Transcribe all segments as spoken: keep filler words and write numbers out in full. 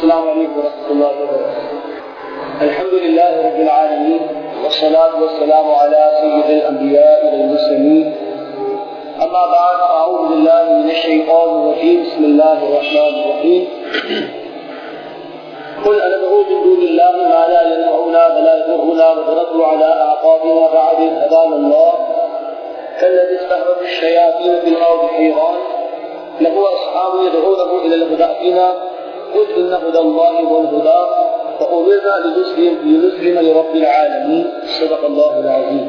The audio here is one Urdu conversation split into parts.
السلام علیکم ورحمۃ اللہ وبرکاتہ. الحمد للہ رب العالمین والصلاة والسلام على سید الانبیاء والمرسلین. اما بعد اعوذ باللہ من الشیطان الرجیم. بسم اللہ الرحمن الرحیم. قل أندعو من دون الله ما لا ينفعنا ولا يضرنا ونرد على أعقابنا بعد إذ هدانا الله كالذي استهوته الشياطين في الأرض حيران له أصحاب يدعونه إلى الهدى ائتنا قل إن هدى الله هو الهدى فأمرنا لنسلم لرب العالمين. صدق الله العظيم.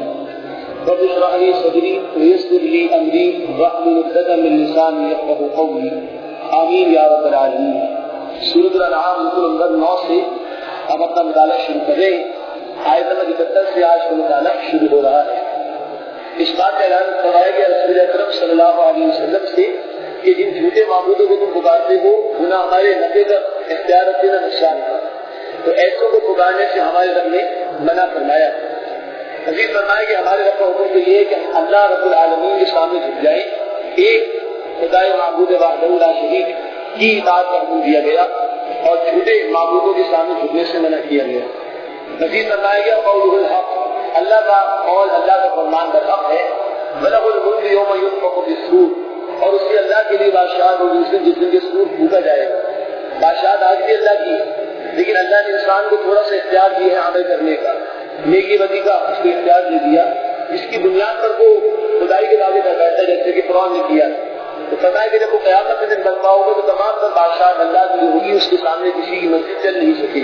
رب اشرح لي صدري ويسر لي أمري واحلل عقدة من لساني يفقهوا قولي. آمين يا رب العالمین. سورۃ الانعام نمبر نو سے ہم اپنا مطالعہ شروع کریں. آیت نمبر اکہتر سے آج کا مطالعہ شروع ہو رہا ہے. اس بات کا اعلان کروایا گیا رسول اکرم صلی اللہ علیہ وسلم سے کہ جن جھوٹے معبودوں کو تم پکارتے ہو انہیں ہمارے نفع کا اختیار رکھتے نہ نقصان کا، تو ایسوں کو پکارنے سے ہمارے رب نے منع فرمایا. مزید فرمایا کہ ہمارے رب کا حکم تو یہ ہے کہ ہم اللہ رب العالمین کے سامنے جھک جائیں. ایک خدائے معبود وحدہ لا شریک کی اطاعت کا حکم دیا گیا اور جھوٹے معبودوں کے سامنے جھکنے سے منع کیا گیا. مزید فرمایا گیا قول الحق، اللہ کا قول اللہ کا فرمان برحق ہے. وَلَهُ الْمُلْكُ يَوْمَ يُنفَخُ فِي الصُّورِ، اور اسی اللہ کے لیے بادشاہت ہوگی اس دن جس دن کے سور پھونکا جائے گا. بادشاہت آج بھی اللہ کی، لیکن اللہ نے انسان کو تھوڑا سا اختیار دیا ہے عمل کرنے کا، نیکی بدی کا اس کو اختیار دے دیا جس کی بنیاد پر وہ خدائی کے دعوے کر بیٹھتا ہے جیسے کہ قرآن نے کیا. تو پتہ ہے کہ جب وہ قیامت کے دن برپا ہوگا تو تمام تر بادشاہ اللہ کی ہوگی، اس کے سامنے کسی کی مسجد چل نہیں سکے.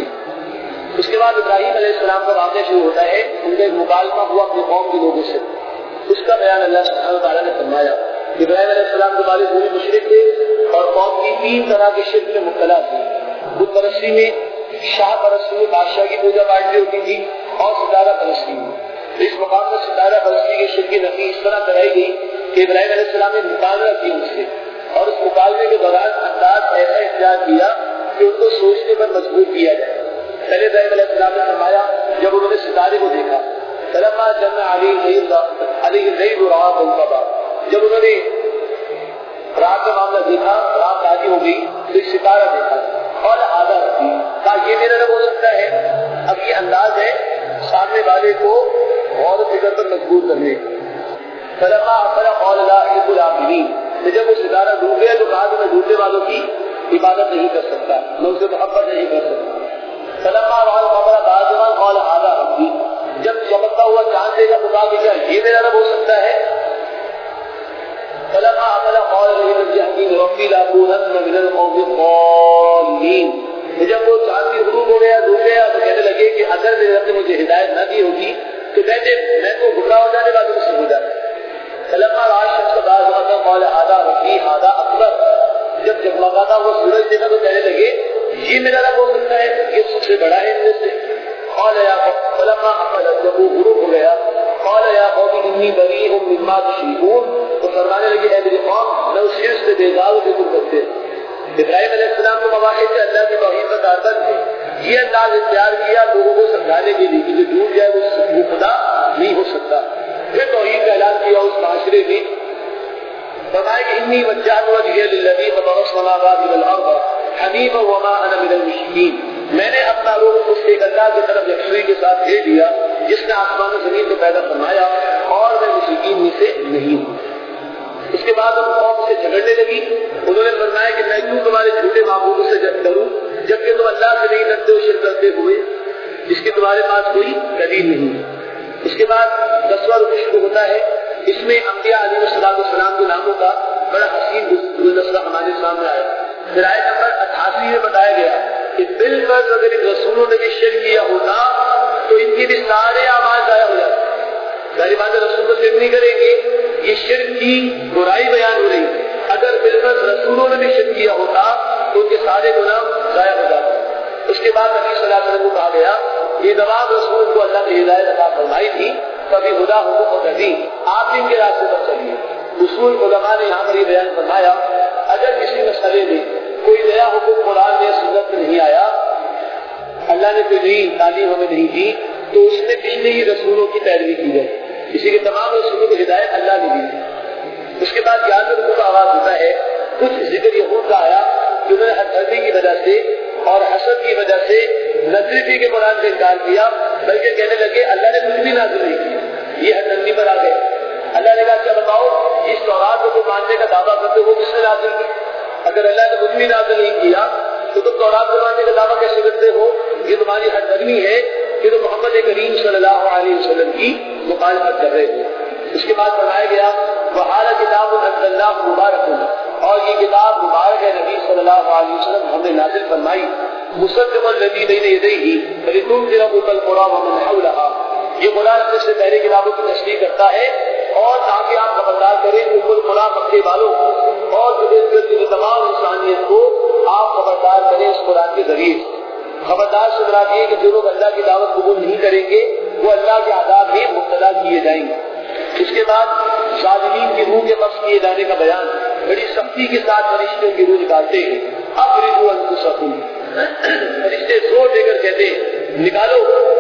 اس کے بعد ابراہیم علیہ السلام کا واقعہ شروع ہوتا ہے. ان کا ایک مکالمہ ہوا اپنے قوم کے لوگوں سے، اس کا بیان اللہ سبحانہ وتعالیٰ نے فرمایا. ابراہیم علیہ السلام کے والد پورے مشرک تھے اور قوم کی تین طرح کے شرک میں مبتلا تھی. بت پرستی میں، شاہ پرستی میں بادشاہ کی پوجا پاٹ ہوتی تھی، اور ستارہ پرستی میں. اس مقام پر ستارہ پرستی کے شرک کی نفی اس طرح کرائی گئی کہ ابراہیم علیہ السلام نے مقابلہ کیا ان سے، اور اس مقابلے کے دوران انداز ایسا اختیار کیا کہ ان کو سوچنے پر مجبور کیا جائے. پہلے ابراہیم علیہ السلام نے فرمایا جب انہوں نے ستارے کو دیکھا، فلما جن علیہ اللیل رأى كوكبا، جب انہوں نے رات کا معاملہ دیکھا، رات راضی ہو گئی تو ایک ستارہ دیکھا اور آدھا رکھی، کہا یہ میرا رب ہو سکتا ہے. اب یہ انداز ہے سامنے والے کو غور و فکر پر مجبور کرنے. فلما افل قال لا احب العابدین، جب وہ ستارہ ڈوب گیا تو کہا کہ میں ڈوبنے والوں کی عبادت نہیں کر سکتا، میں اسے محبت نہیں کر سکتا. فلما رأى القمر بازغا قال هذا ربی، جب چمکتا ہوا چاند دیکھا تو کہا کہ کیا یہ میرا رب ہو سکتا ہے. فلما افل قال لمن يهديني ربي لأكونن من القوم الضالين، جب وہ چاند بھی غروب ہو گیا ڈوب گیا تو کہنے لگے کہ اگر میرے رب نے مجھے ہدایت نہ دی ہوگی تو کہتے میں تو گمراہ ہو جانے والوں سے ہو جاتا. فلما رأى الشمس بازغة قال هذا ربي هذا اکبر، جب جگمگاتا وہ سورج دیکھا تو کہنے لگے یہ میرا رب ہو سکتا ہے، یہ سب سے بڑا ہے ان میں سے. قال یا فلما افل، جب وہ غروب ہو گیا، قال یا قوم انی بریء مما تشركون، تو فرمانے لگے اے میری قوم میں اس شرک سے بیزار ہوں جو تم کرتے ہو. ابراہیم علیہ السلام کو مواقع سے اللہ کی توحید کا کاربند ہے. یہ انداز اختیار کیا لوگوں کو سمجھانے کے لیے کہ جو ڈوب جائے وہ خدا نہیں ہو سکتا. پھر توحید کا اعلان کیا اس معاشرے میں. فرمایا کہ انی وجہت وجہی للذی فطر السماوات والارض حنیفا وما انا من المشرکین، میں نے اپنا رخ اس ایک اللہ کی طرف یکسوئی کے ساتھ پھیر دیا جس نے آسمان و زمین کو پیدا فرمایا اور میں مشرکین میں سے نہیں ہوں. اس کے بعد ہم قوم سے جھگڑنے لگی. انہوں نے فرمایا کہ میں کیوں تمہارے جھوٹے معبودوں سے جنگ کروں جبکہ تم اللہ سے نہیں ڈرتے ہو شرک کرتے ہوئے جس کی تمہارے پاس کوئی دلیل نہیں. اس کے بعد دسواں رکن شروع ہوتا ہے. اس میں انبیاء علیہ السلام کے ناموں کا بڑا حسین گلدستہ ہمارے سامنے آیا. پھر آیت نمبر اٹھاسی میں بتایا گیا کہ بالفرض اگر ان رسولوں نے بھی شرک کیا ہوتا تو ان کی بھی سارے اعمال ضائع ہو جاتے. ظاہر بات ہے رسول کو شرک نہیں کریں گے، یہ شرک کی برائی بیان ہو رہی ہے. اگر بالفرض رسولوں نے بھی شرک کیا ہوتا تو ان کے سارے گناہ ضائع ہو جاتے. اس کے بعد نبی صلی اللہ علیہ وسلم کو کہا گیا یہ تمام رسول کو اللہ نے ہدایت عطا فرمائی تھی، کبھی خدا حکم اور نبی آپ ان کے راستے پر چلیے. اصول علماء نے یہاں پر یہ بیان فرمایا اگر کسی مسئلے میں کوئی نیا حکم قرآن میں سنت میں نہیں آیا، اللہ نے کوئی نئی تعلیم ہمیں نہیں دی تو اس میں پچھلے ہی رسولوں کی پیروی کی جائے. اسی کے تمام رسولوں کو ہدایت اللہ نے دی. اس کے بعد یاد رکھنے کا آواز ہوتا ہے کچھ ذکر یہود کا آیا کہ انہوں نے ہتھردی کی وجہ سے اور حسد کی وجہ سے نہ صرف ہی کہ قرآن سے انکار کیا بلکہ کہنے لگے اللہ نے کچھ بھی نازل نہیں کیا. یہ حد پر آ گئے. اللہ نے کہا اچھا بتاؤ اس تورات کو ماننے کا دعویٰ کرتے ہو کس نے نازل کی؟ اگر اللہ نے کچھ بھی نازل نہیں کیا تو تم تورات کو ماننے کا دعویٰ کیسے کرتے ہو؟ یہ تمہاری حد بدنی ہے کہ تم محمد کریم صلی اللہ علیہ وسلم کی مخالفت کر رہے ہو. اس کے بعد فرمایا گیا وَهَذَا كِتَابٌ أَنزَلْنَاهُ مُبَارَكٌ، اور یہ کتاب مبارک ہے نبی صلی اللہ علیہ وسلم ہم نے نازل فرمائی. مُصَدِّقًا الَّذِي بَيْنَ يَدَيْهِ وَلِتُنذِرَ أُمَّ الْقُرَىٰ وَمَنْ حَوْلَهَا، یہ قرآن اپنے سے پہلے کتابوں کی تشریح کرتا ہے اور تاکہ آپ خبردار کریں ام القریٰ مکے والوں کو اور جو تمام انسانیت کو آپ خبردار کریں اس قرآن کے ذریعے. خبردار سے مراد یہ کہ جو لوگ اللہ کی دعوت قبول نہیں کریں گے وہ اللہ کے عذاب میں مبتلا کیے جائیں گے. اس کے بعد ظالمین کی روح کے قبض کیے جانے کا بیان بڑی سختی کے ساتھ فرشتوں کی روح نکالتے ہیں. اخرجوا انفسکم، فرشتے زور دے کر کہتے ہیں نکالو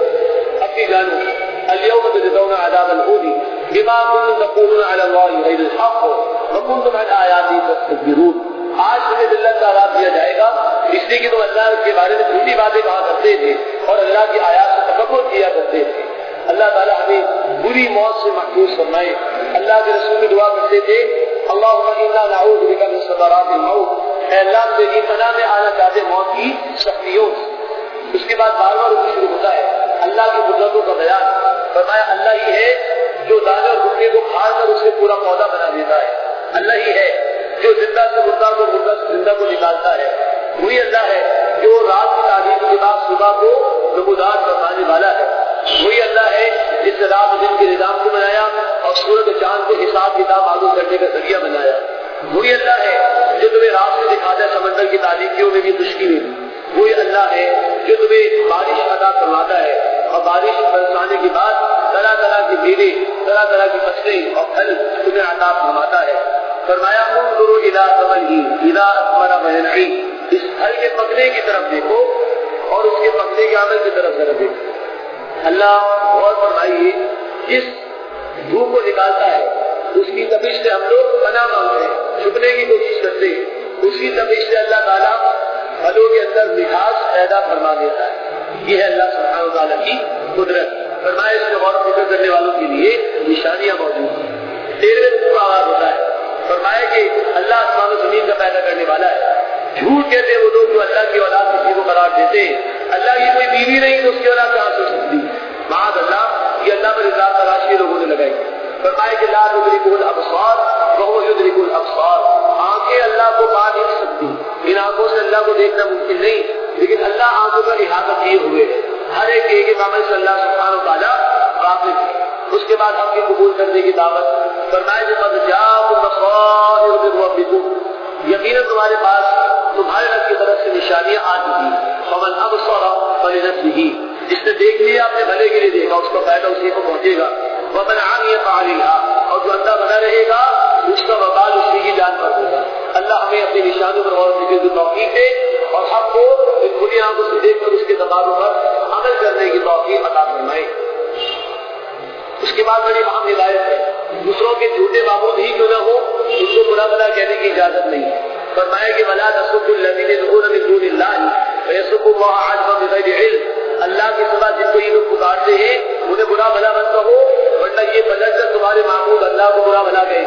اپنی جانوں. اليوم تجزون عذاب الهون بما كنتم تقولون على الله غير الحق وكنتم عن آياته تستكبرون. آج تمہیں ذلت کا عذاب دیا جائے گا اس لیے کہ تم اللہ کے بارے میں جھوٹی باتیں کہا کرتے تھے اور اللہ کی آیات سے تکبر کیا کرتے تھے. اللہ تعالیٰ ہمیں بری موت سے محفوظ فرمائے. اللہ کے رسول میں دعا کرتے تھے اللہم انا نعوذ بک من سکرات الموت، اے اللہ ہم تیری پناہ میں آنا چاہتے موت کی سختیوں. اس کے بعد بار بار رکوع شروع ہوتا ہے اللہ کی قدرتوں کا بیان. فرمایا اللہ ہی ہے جو دانے اور گٹے کو کھا کر اسے پورا پودا بنا دیتا ہے. اللہ ہی ہے جو زندہ سے مردہ کو مردہ سے زندہ کو نکالتا ہے. وہی اللہ ہے جو رات کی تعلیم کے بعد صبح کو نمودار فرمانے والا ہے. وہی اللہ ہے جس نے رات دن کے نظام کو بنایا اور سورج چاند کو حساب کتاب معلوم کرنے کا ذریعہ بنایا. وہی اللہ ہے جو تمہیں راستے دکھاتا ہے سمندر کی تاریکیوں میں بھی خشکی میں بھی. وہی اللہ ہے جو تمہیں بارش عطا فرماتا ہے اور بارش برسانے کے بعد طرح طرح کی میوے طرح طرح کی فصلیں اور پھل تمہیں عطا فرماتا ہے. فرمایا انظروا الی ثمرہ اذا اثمر وینعی، اس پھل کے پکنے کی طرف دیکھو اور اس کے پکنے کے عمل کی طرف ذرا دیکھو. اللہ غور فرمائیے جس دھوپ کو نکالتا ہے اس کی تپش سے ہم لوگ پناہ مانگتے ہیں، چھپنے کی کوشش کرتے ہیں. اسی تپش سے اللہ تعالیٰ پھلوں کے اندر مٹھاس پیدا فرما دیتا ہے. یہ ہے اللہ سبحانہ وتعالیٰ کی قدرت. فرمائے اس میں غور و فکر کرنے والوں کے لیے نشانیاں موجود ہیں. تیرہویں رکوع کا آغاز ہوتا ہے. فرمایا کہ اللہ آسمان و زمین کا پیدا کرنے والا ہے. جھوٹ کہتے وہ لوگ جو اللہ کی اولاد کسی کو قرار دیتے ہیں. اللہ کی کوئی بیوی نہیں تو اس کی اولاد کہاں سے ہو سکتی؟ معاذ اللہ، یہ اللہ پر اطلاق تلاشی لوگوں نے لگائی. فرمائے کہ لا تدرکہ الابصار وہو یدرک الابصار، آنکھیں اللہ کو پا نہیں سکتی، ان آنکھوں سے اللہ کو دیکھنا ممکن نہیں، لیکن اللہ آنکھوں کا احاطہ کیے ہوئے ہر ایک ایک عمل سے اللہ سبحانہ وتعالیٰ واقف ہے. اس کے بعد حق کی قبول کرنے کی دعوت. فرمائے کہ قد جاءکم بصائر من ربکم، یقیناً تمہارے پاس تمہارے رب کی طرف سے نشانیاں آ چکی. فمن ابصر فلنفسہ، جس نے دیکھ لیا اپنے بھلے کے لیے دیکھا اس کا فائدہ اسی کو پہنچے گا. ومن عمی فعلیہا، اور جو اندھا بنا رہے گا اس کا وبال اسی کی جان پر ہوگا. اللہ ہمیں اپنی نشانیوں پر غور و فکر کی توفیق دے اور حق کو کھلی آنکھوں سے دیکھ کر اس کے تقاضوں پر عمل کرنے کی توفیق عطا فرمائے. اس کے بعد بڑی اہم ہدایت ہے، دوسروں کے جھوٹے معبود ہی کیوں نہ ہو اس کو برا بھلا کہنے کی اجازت نہیں ہے. فرمایا کہ ولا تسبوا الذین يدعون من دون اللہ فیسبوا اللہ عدوا بغیر علم، اللہ کے سوا جن کو یہ لوگ پکارتے ہیں انہیں برا بھلا مت کہو ورنہ یہ پلٹ کر تمہارے معبود اللہ کو برا بھلا کہے.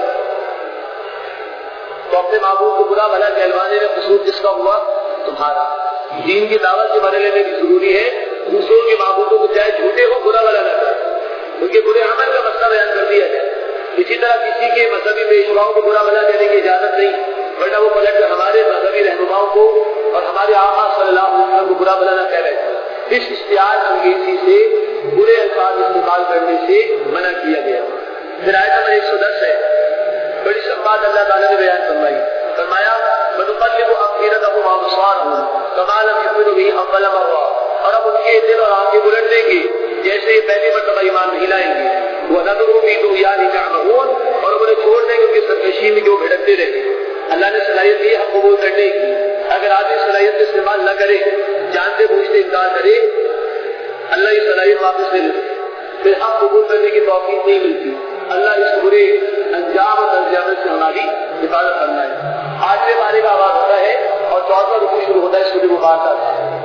تو اپنے معبود کو برا بھلا کہلوانے میں قصور کس کا ہوا؟ تمہارا. دین کی دعوت کے مرحلے میں بھی ضروری ہے دوسروں کے معبودوں کو چاہے جھوٹے ہو برا بھلا نہ کرے، کیونکہ برے عمل کا مسئلہ بیان کر دیا جائے. اسی طرح کسی کے مذہبی پیشواؤں کو برا بھلا کہنے کی اجازت نہیں، ورنہ وہ پلٹ کر ہمارے مذہبی رہنماؤں کو اور ہمارے آقا صلی اللہ علیہ وسلم کو برا بھلا نہ کہہ رہے. اس اشتعال انگیزی سے برے الفاظ استعمال کرنے سے منع کیا گیا. پھر آیت نمبر ایک سو دس ہے، بڑی سب بات اللہ تعالیٰ نے بیان فرمائی. فرمایا وَنُقَلِّبُ أَفْئِدَتَهُمْ وَأَبْصَارَهُمْ كَمَا لَمْ يُؤْمِنُوا بِهِ أَوَّلَ مَرَّةٍ، اور اب ان کے دل اور آنکھیں بلٹ دیں گے جیسے یہ پہلی مرتبہ ایمان نہیں لائیں گے. وَنَذَرُهُمْ فِي طُغْيَانِهِمْ يَعْمَهُونَ، اور انہیں چھوڑ دیں گے کہ سرکشی میں جو بھٹکتے رہے. اللہ نے صلاحیت دی حق قبول کرنے کی. اگر آدمی صلاحیت کا استعمال نہ کرے، جانتے بوجھتے انکار کرے، اللہ یہ صلاحیت واپس لے لے، پھر حق قبول کرنے کی توفیق نہیں ملتی. اللہ اس برے انجام اور انجامت سے ہماری حفاظت کرنا ہے. آٹھویں بارے کا آغاز ہوتا ہے اور چوتھا رکوع شروع ہوتا ہے سورہ مبارکہ سے.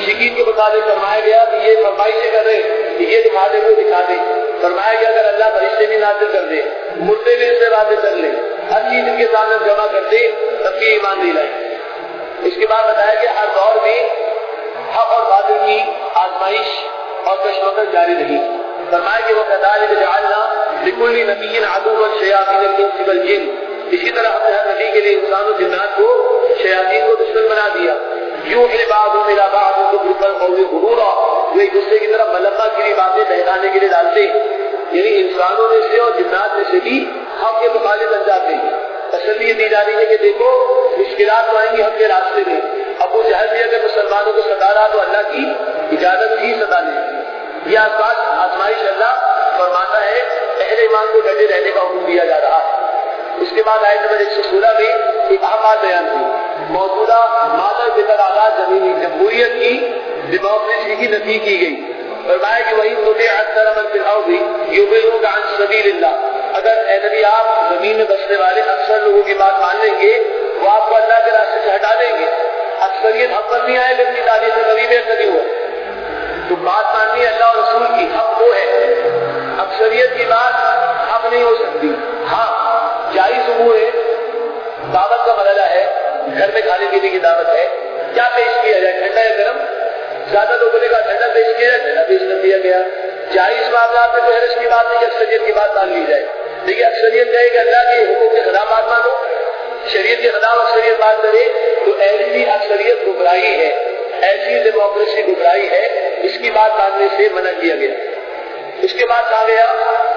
مشرکین کے مطابق فرمایا گیا کہ یہ فرمائشیں کر رہے کہ یہ دکھا دے وہ دکھا دے. فرمایا گیا اگر اللہ فرشتے بھی نازل کر دے, مردے بھی اس سے باتیں کر لیں, ہر چیز ان کے سامنے جمع کر دے, تب بھی ایمان نہیں لائیں. اس کے بعد بتایا کہ ہر دور میں حق اور باطل کی آزمائش اور کشمکش جاری رہی. فرمایا کہ وہ کذالک جعلنا لکل نبی عدوا شیاطین الانس والجن, اسی طرح ہم نے ہر نبی کے لیے انسان و جنات کو شیاطین کو دشمن بنا دیا. یوحی بعضهم الى بعض زخرف القول غرورا, وہ ایک دوسرے کی طرف ملبہ کی باتیں بہکانے کے لیے ڈالتے, یعنی انسانوں میں سے اور جنات میں سے بھی حق کے مخالف بن جاتے ہیں. تسلی یہ دی جا رہی ہے کہ دیکھو مشکلات تو آئیں گی حق کے راستے میں. ابو جہل بھی اگر مسلمانوں کو ستا رہا تو اللہ کی اجازت ہی ستا لے. یہ آسمان آزمائش اللہ فرماتا ہے اہل ایمان کو ڈٹے رہنے کا حکم دیا جا رہا ہے. اس کے بعد آیت نمبر ایک سو سولہ میں ایک اہم بات بیان کی, موجودہ مادر بطر آزاد زمینی جمہوریت کی ڈیموکریسی کی نفی کی گئی. فرمایا کہ وہی تمہیں اکثر من فی الارض یضلوک عن سبیل اللہ, اگر اے نبی آپ زمین میں بسنے والے اکثر لوگوں کی بات مان لیں گے وہ آپ کو اللہ کے راستے سے ہٹا دیں گے. اکثریت حق پر نہیں آئے لیکن اپنی تعلیم سے کبھی بھی نہیں ہوا. تو بات ماننی اللہ اور رسول کی حق وہ ہے, اکثریت کی بات حق نہیں ہو سکتی. ہاں جائز امور ہے, دعوت کا مرحلہ ہے, گھر میں کھانے پینے کی دعوت ہے, کیا پیش کیا جائے ٹھنڈا یا گرم, زیادہ لوگوں نے کہا ٹھنڈا پیش کیا جائے, ٹھنڈا پیش کر دیا گیا. جائز معاملات میں تو حرج کی بات نہیں, اکثریت کی بات مان لی جائے. لیکن اکثریت کہے کہ اللہ کے حقوق کے خلاف بات مانو, شریعت کے خلاف اکثریت بات کرے تو ایسی اکثریت گمراہی ہے, ایسی ڈیموکریسی گمراہی ہے, اس کی بات ماننے سے منع کیا گیا. اس کے بعد کہا گیا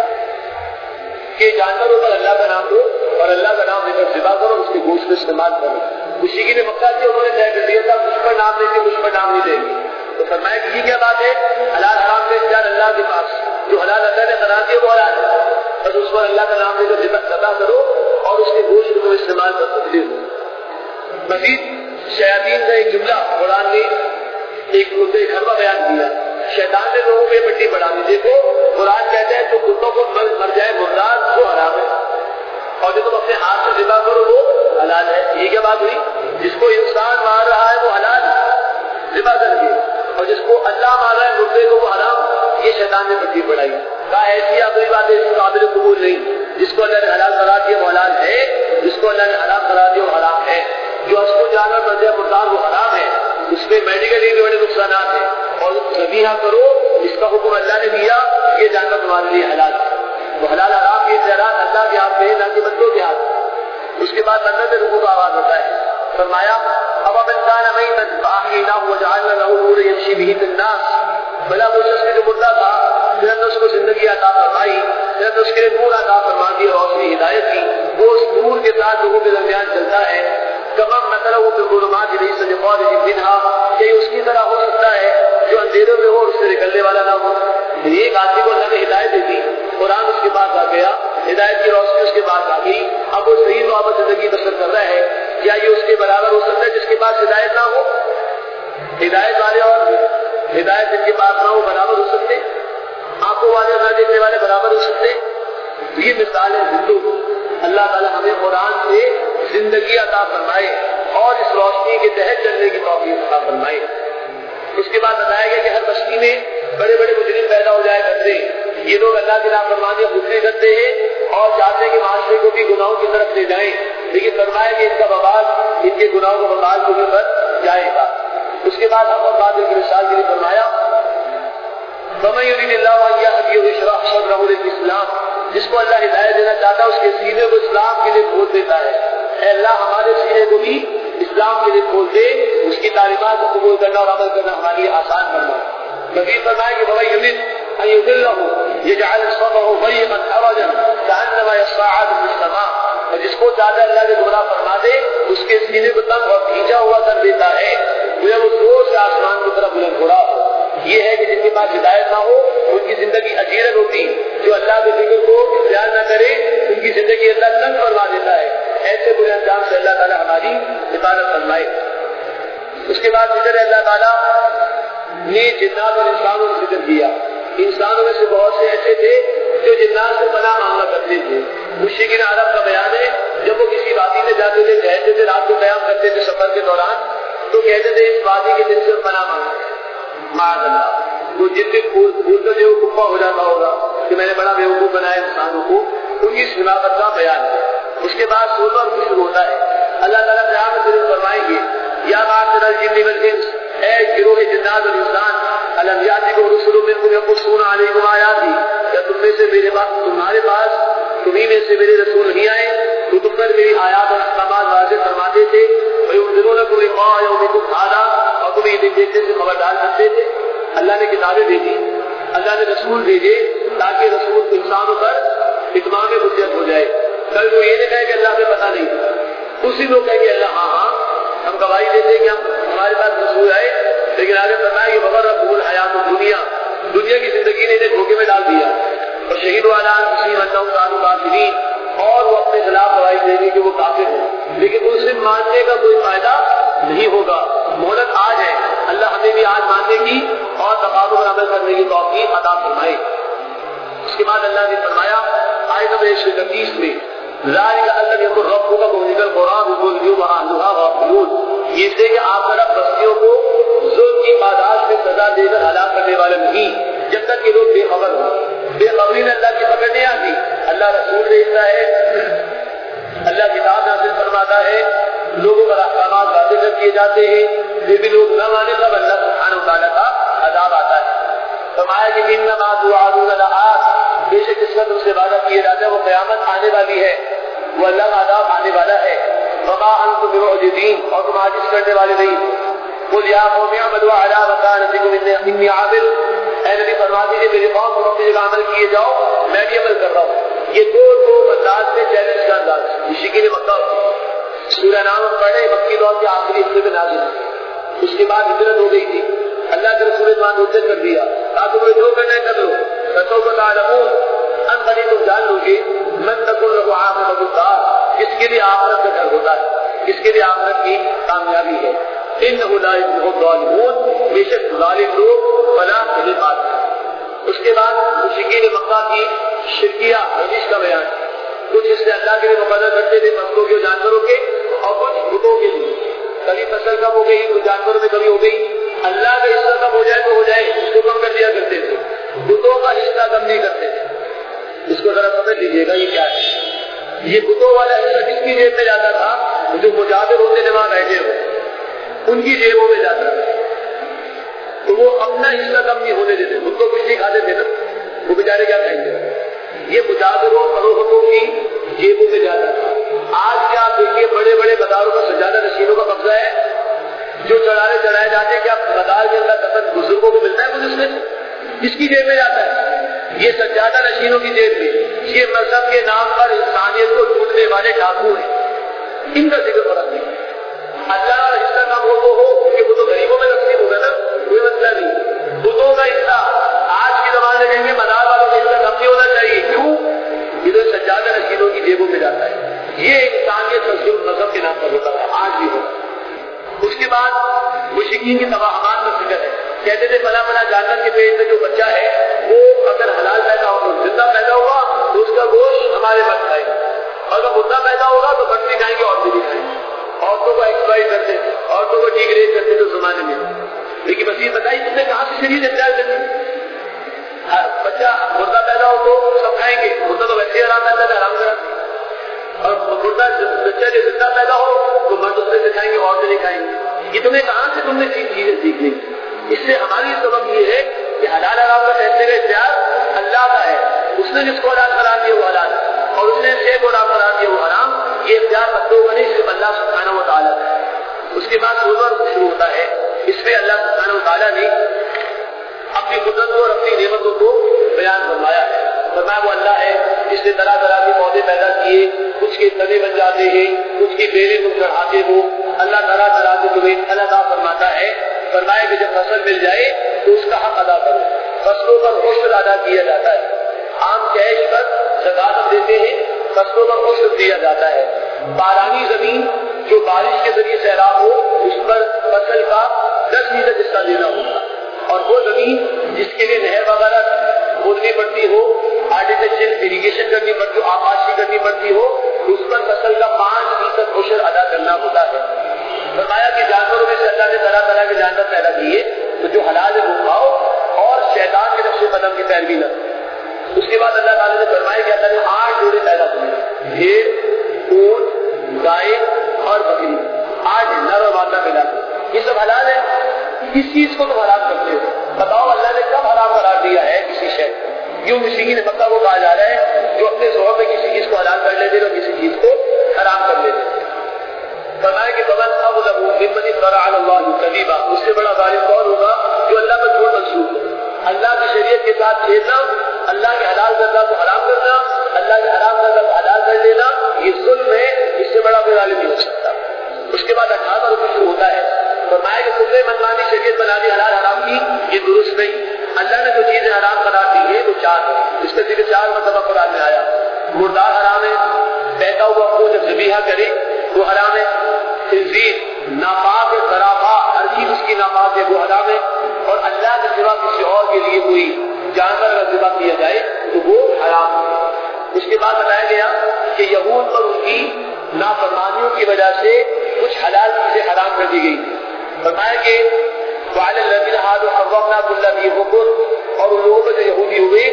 کہ جانوروں پر اللہ کا نام دو اور اللہ کا نام لے کر ذبح کرو, اس کے گوشت کو استعمال کرو. مشرکین نے مکہ سے انہوں نے طے کر دیا تھا مجھ پر نام دیں گے مجھ پر نام نہیں دیں گے. تو فرمایا کہ یہ کیا بات ہے, حلال حرام کا اختیار اللہ کے پاس, جو حلال اللہ نے قرار دیا وہ حلال ہے, بس اس پر اللہ کا نام لے کر ذبح کرو اور اس کے گوشت کو استعمال کر سکتے ہو. مزید شیاطین کا ایک جملہ قرآن نے ایک خربہ بیان کیا, شیطان نے لوگوں پہ مٹی بڑھا دی. دیکھو قرآن کہتا ہے جو کتوں کو مر جائے مردار وہ حرام ہے, اور جو تم اپنے ہاتھ سے ذبح کرو وہ حلال ہے. یہ کیا بات ہوئی, جس کو انسان مار رہا ہے وہ حلال ذبح کر کے, اور جس کو اللہ مار رہا ہے مردے کو وہ حرام. یہ شیطان نے مٹی بڑھائی. کہا ایسی آخری بات ہے اس کو قابل قبول نہیں. جس کو اللہ نے حلال قرار دیا وہ حلال ہے, جس کو اللہ نے حرام قرار دیا وہ حرام ہے. جو اس کو جانور مر جائے مردار وہ حرام ہے, اس میں میڈیکلی بھی بڑے نقصانات ہیں. اور ذبیحہ کرو جس کا حکم اللہ نے دیا, یہ جانور تمہارے لیے حلال ہے. وہ حلال حرام کے اختیارات اللہ کے ہاتھ میں ہے, نہ کہ بندوں کے ہاتھ. اس کے بعد اللہ میں رکوع کا آواز ہوتا ہے. فرمایا اب من کان میتا فاحییناہ وجعلنا له نورا یمشی بہ فی الناس, بلا وہ شخص جو مردہ تھا پھر ہم نے اس کو زندگی عطا فرمائی, پھر ہم نے اس کے لیے نور عطا فرما دی اور روشنی ہدایت کی, وہ اس نور کے ساتھ لوگوں کے درمیان چلتا ہے. کمم مثلہ فی الظلمات لیس بخارج منہا, کہ اس کی طرح ہو سکتا ہے جو اندھیروں میں ہو اور اس سے نکلنے والا نہ ہو. ایک آدمی کو اللہ نے ہدایت دی تھی, قرآن اس کے بعد آ گیا, ہدایت کی روشنی اس کے بعد آ گئی, اب وہ صحیح محبت زندگی بسر کر رہا ہے. کیا یہ اس کے برابر ہو سکتا ہے جس کے پاس ہدایت نہ ہو؟ ہدایت والے اور ہدایت جن کے پاس نہ ہو برابر ہو سکتے, آنکھوں والے نہ دیکھنے والے برابر ہو سکتے. یہ مثال ہے زندوں. اللہ تعالیٰ ہمیں قرآن سے زندگی عطا فرمائے اور اس روشنی کے تحت چلنے کی توفیق عطا فرمائے. اس کے بعد بتایا گیا کہ ہر بستی میں بڑے بڑے مجرم پیدا ہو جائے کرتے ہیں. یہ لوگ اللہ کی نافرمانی خود بھی کرتے ہیں اور چاہتے ہیں کہ معاشرے کو بھی گناہوں کی طرف لے جائیں, لیکن فرمایا کہ ان کا بوال ان کے گناہوں کا بوال کو بھی بچ جائے گا. اس کے بعد ہم اور باطل کی مثال کے لیے فرمایا فَمَن يُرِدِ اللَّهُ أَن يَهْدِيَهُ يَشْرَحْ صَدْرَهُ لِلْإِسْلَامِ, جس کو اللہ ہدایت دینا چاہتا ہے اس کے سینے کو اسلام کے لیے کھول دیتا ہے. اے اللہ ہمارے سینے کو بھی اسلام کے لیے کھول دے, اس کی تعلیمات کو قبول کرنا اور عمل کرنا ہمارے لیے آسان کرنا. مزید فرمائے کہ وَمَن يُرِدْ أَن يُضِلَّهُ يَجْعَلْ صَدْرَهُ ضَيِّقًا حَرَجًا كَأَنَّمَا يَصَّعَّدُ فِي السَّمَاءِ, اور جس کو چاہتا ہے اللہ کے گمراہ فرما دے اس کے سینے کو تنگ اور کھینچا ہوا کر دیتا ہے, وہ زور سے آسمان کی طرف بلند ہو رہا ہو. یہ ہے کہ جن کے پاس ہدایت نہ ہو ان کی زندگی اجیرت ہوتی, جو اللہ کے ذکر کو اختیار نہ کرے ان کی زندگی اللہ تنگ فرما دیتا ہے. ایسے برے انجام سے اللہ تعالیٰ ہماری حفاظت فرمائے. اس کے بعد ذکر اللہ تعالیٰ نے جنات اور انسانوں کا ذکر کیا. انسانوں میں سے بہت سے ایسے تھے جو جنات سے پناہ مانگا کرتے تھے. مشرکین عرب کا بیان ہے جب وہ کسی وادی میں جاتے تھے, ٹہلتے تھے, رات کو قیام کرتے تھے سفر کے دوران, تو کہتے تھے اس وادی کے دن سے پناہ مانگا. جن سے بھول کر جو کفا ہو جاتا ہوگا کہ میں نے بڑا بیوقوف بنایا انسانوں کو، ان کی حماقت کا بیان ہے۔ اس کے بعد سورہ اور شروع ہوتا ہے، اللہ تعالیٰ قیامت میں فرمائیں گے یا معاشر الجن والانس، اے گروہ جنات اور انسان، الم یاتکم رسل منکم یقصون علیکم آیاتی، کیا تم میں سے میرے پاس تمہارے پاس تمہیں میں سے میرے رسول نہیں آئے تو تم پر میری آیات اور احکامات واضح فرماتے تھے، وَيُنذِرُونَكُمْ لِقَاءَ يَوْمِكُمْ هَٰذَا، اور تمہیں دن دیکھنے سے خبردار کرتے تھے۔ اللہ نے کتابیں بھیجی، اللہ نے رسول بھیجے تاکہ رسول انسانوں پر اتمام حجت ہو جائے۔ کل وہ یہ نہیں کہے کہ اللہ میں پتہ نہیں تھا، اسی لوگ کہیں گے اللہ ہاں ہاں ہم گواہی دیتے کہ ہم ہمارے پاس رسول آئے، لیکن آگے فرمایا کہ وغرتہم الحیات الدنیا، دنیا کی زندگی نے انہیں دھوکے میں ڈال دیا، اور شہید والا انفسہم انہم کانوا کافرین، اور وہ اپنے خلاف گواہی دیں گے کہ وہ کافر ہیں، لیکن اس دن ماننے کا کوئی فائدہ نہیں ہوگا۔ مہلت آج ہے، اللہ ہمیں بھی آج ماننے کی اور تقاضوں پر عمل کرنے کی توفیق عطا فرمائے۔ اس کے بعد اللہ نے فرمایا آیت نمبر ایک سو اکتیس میں، ذالک ان لم یکن ربک مهلک القری بظلم واهلها غافلون، یہ سے کہ آپ طرف بستیوں کو ظلم کی پاداش میں سزا دے کر ہلاک کرنے والے نہیں جب تک یہ لوگ بے خبر ہوں۔ بے خبری میں اللہ کی پکڑ نہیں آتی، اللہ رسول بھیجتا ہے، اللہ کتاب نازل فرماتا ہے، لوگوں پر احکامات واضح کر دیے جاتے ہیں، پھر بھی لوگ نہ مانے تب اللہ سبحانہ وتعالیٰ کا عذاب آتا ہے۔ فرمایا کہ انما توعدون لآت، بے شک جس کا تم سے وعدہ کیا جاتا ہے وہ قیامت آنے والی ہے، وہ اللہ کا عذاب آنے والا ہے۔ وما انتم بمعجزین، اور تم عاجز کرنے والے نہیں۔ قل یا قوم اعملوا علی مکانتکم انی عامل، اے نبی فرما دیجیے میری قوم تم اپنی جگہ عمل کیے جاؤ، میں بھی عمل کر رہا ہوں۔ یہ دو دو انداز میں چیلنج کا انداز ہے، شکین مکہ سورہ نام پڑھے، مکی دور کے آخری حصے میں نازل ہے۔ اس کے بعد ہجرت ہو گئی تھی، اللہ کے رسول نے حجت کر دیا، کہا تمہیں جو کرنا ہے کر لو، فسوف تعلمون، ان قریب تم جان لو گے، من تکن له عاقبۃ الدار، جس کے لیے آخرت کا ڈر ہوتا ہے، جس کے لیے آخرت کی کامیابی ہے۔ انہ لا یفلح الظالمون، بے شک ظالم لوگ فلاح نہیں پاتے۔ اس کے بعد مشرکین مکہ کی شرکیہ روش کا بیان، کچھ حصے اللہ کے لیے مقرر کرتے تھے فصلوں کے جانوروں کے، اور کچھ بتوں کے لیے، کبھی فصل کم ہو گئی کچھ جانوروں میں کمی ہو گئی، اللہ کا حصہ کم ہو جائے تو ہو جائے، اس کو کم کر دیا کرتے تھے، بتوں کا حصہ کم نہیں کرتے تھے۔ اس کو ذرا سمجھ لیجیے گا یہ کیا ہے، یہ بتوں والا حصہ کس کی جیب میں جاتا تھا؟ جو مجاہد ہوتے تھے وہاں بیٹھے ہو ان کی جیبوں میں جاتا تھا، تو وہ اپنا حصہ کم نہیں ہونے دیتے، خود کو کچھ نہیں کھاتے تھے نا، وہ بیچارے کیا کہیں گے، یہ مجاہدوں فروختوں کی جیبوں میں جاتا تھا۔ آج کیا آپ دیکھیے بڑے بڑے مداروں کا سجادہ نشینوں کا قبضہ ہے، جو چڑھانے چڑھائے جاتے ہیں کہ آپ مدار کے اندر دفن بزرگوں کو ملتا ہے کچھ اس میں، اس کی جیب میں جاتا ہے، یہ سجادہ نشینوں کی جیب میں، یہ مذہب کے نام پر انسانیت کو لوٹنے والے ڈاکو ہیں، ان کا ذکر فرق نہیں۔ اللہ کا حصہ کم ہو تو ہو، کیونکہ وہ تو غریبوں میں تقسیم ہوگا نا، کوئی مسئلہ نہیں۔ بتوں کا حصہ آج کی زمانے میں مدار والوں کا حصہ کم نہیں ہونا چاہیے، کیوں؟ ادھر سجادہ نشینوں کی جیبوں میں جاتا ہے، یہ انسانیت کا ظلم مذہب کے نام پر ہوتا ہے، آج بھی ہوتا۔ اس کے بعد مشرکین کی تباہمات میں فکر ہے، کہتے تھے فلاں فلاں جانور کے پیٹ میں جو بچہ ہے وہ اگر حلال پیدا ہو تو زندہ پیدا ہوگا تو اس کا گوشت ہمارے بن کھائے گا، اگر مردہ پیدا ہوگا تو بکری کھائیں گے، عورتیں بھی کھائیں گے۔ عورتوں کو ایکسپلائٹ کرتے تھے، عورتوں کو ڈیگریڈ کرتے تھے زمانے میں، لیکن مسیح بتائی تم نے کہاں سے شریعت اختیار کرتی؟ بچہ مردہ پیدا ہو تو سب کھائیں گے، مردہ تو ویسے ہی حرام پیدا ہے، حرام کرا، اور مردہ بچہ جو زندہ پیدا ہو تو مرد اس سے کھائیں گے، عورتیں نہیں کھائیں گے۔ یہ تمہیں کہاں سے تم نے چیزیں سیکھ لی؟ اس سے ہماری سبب یہ ہے کہ حلال حرام کا فیصلے کا اختیار اللہ کا ہے، اس نے جس کو حلال قرار دیا وہ حلال اور اس نے شے کو حرام قرار دیا وہ حرام، یہ اختیار بندوں کا نہیں صرف اللہ سبحانہ و تعالیٰ کا ہے۔ اس کے بعد سورہ شروع ہوتا ہے، اس میں اللہ سبحانہ و تعالیٰ نے اپنی قدرت اور اپنی نعمتوں کو بیان فرمایا ہے۔ فرمایا وہ اللہ ہے جس نے طرح طرح کے پودے پیدا کیے، کچھ کے تنے بن جاتے ہیں، کچھ کی بیلیں تم چڑھاتے ہو، اللہ طرح طرح کے تمہیں پھل عطا فرماتا ہے۔ فرمایا کہ جب فصل مل جائے تو اس کا حق ادا کرو، فصلوں پر عشر ادا کیا جاتا ہے، عام کیش پر زکات ہم دیتے ہیں، فصلوں پر عشر دیا جاتا ہے۔ بارانی زمین جو بارش کے ذریعے سیراب ہو اس پر فصل کا دس فیصد حصہ دینا ہوگا، اور وہ زمین جس کے لیے نہر وغیرہ کھودنی پڑتی ہو، آرٹیفیشل اریگیشن کرنی پڑتی ہو، آباشی کرنی پڑتی ہو، اس پر فصل کا پانچ فیصد عشر ادا کرنا ہوتا ہے۔ فرمایا کہ جانوروں میں سے اللہ نے طرح طرح کے جانور پیدا کیے، تو جو حلال ہے وہ کھاؤ، اور شیطان وسلم کی پیروی نہ. اس کے بعد اللہ تعالیٰ نے فرمایا کہ اللہ نے آٹھ جوڑے پیدا کیے, بھیڑ, اونٹ, گائے اور بکری, آٹھ نر اور مادہ ملا. یہ سب حلال ہے. کس چیز کو تم حرام کرتے ہو؟ بتاؤ اللہ نے کب حرام قرار دیا ہے کسی شے کو؟ یوں مشرکین مکہ کو کہا جا رہا ہے جو اپنے زور میں کسی چیز کو حلال کر لیتے اور کسی چیز کو حرام کر لیتے. فرمایا کہ فمن اظلم ممن افترى على الله كذبا, اس سے بڑا ظالم کون ہوگا جو اللہ پر جھوٹ منسوب ہو. اللہ کی شریعت کے ساتھ کھیلنا, اللہ کے حلال کردہ کو حرام کرنا, اللہ کے حرام کردہ کو حلال کر لینا, یہ ظلم ہے. اس سے بڑا کوئی ظالم نہیں ہو سکتا. اس کے بعد اٹھارہ رکوع شروع ہوتا ہے. فرمایا کہ تم نے منمانی شریعت بنا دی, حلال حرام کی, یہ درست نہیں. اللہ نے جو چیزیں حرام قرار دی ہے وہ چار ہے. اس کا ذکر چار مرتبہ قرآن میں آیا. مردار حرام ہے, بہتا ہوا خون جب ذبیحہ کرے وہ حرام ہے. خنزیر ناپاک ہے, خرابہ ہر چیز اس کی ناپاک ہے وہ حرام ہے. اور اللہ کے سوا کسی اور کے لیے کوئی جانور اگر ذبح کیا جائے تو وہ حرام ہے. اس کے بعد بتایا گیا کہ یہود پر ان کی نافرمانیوں کی وجہ سے کچھ حلال چیزیں حرام کر دی گئی. فرمایا کہ وعلى الذين هادوا حرمنا كل ذي ظفر, اور ان لوگوں جو یہودی ہوئے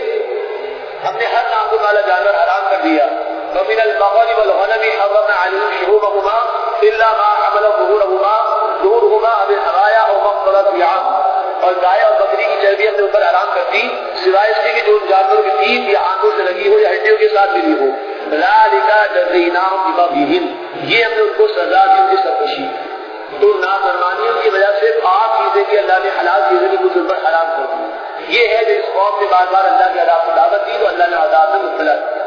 ہم نے ہر ناخن والا جانور حرام کر دیا. ومن البقر والغنم حرمنا عليهم شحومهما الا ما حمل ظهورهما ظهورهما او الحوايا او ما اختلط بعظم, اور گائے اور بکری کی چربی ہم نے اوپر حرام کر دی سوائے اس کے کہ جو جانوروں کی تیز یا آنکھوں سے لگی ہو یا ہڈیوں کے ساتھ ملی ہو. ذلك جزيناهم ببغيهم, یہ ہم نے ان کو سزا دی ان کی سرکشی. تو نافرمانیوں کی وجہ سے پاک چیزیں بھی اللہ نے حلال چیزیں بھی کچھ ان پر حرام کر دی. یہ ہے جو اس قوم نے بار بار اللہ کے عذاب کو دعوت دی تو اللہ نے عذاب میں مبتلا کیا.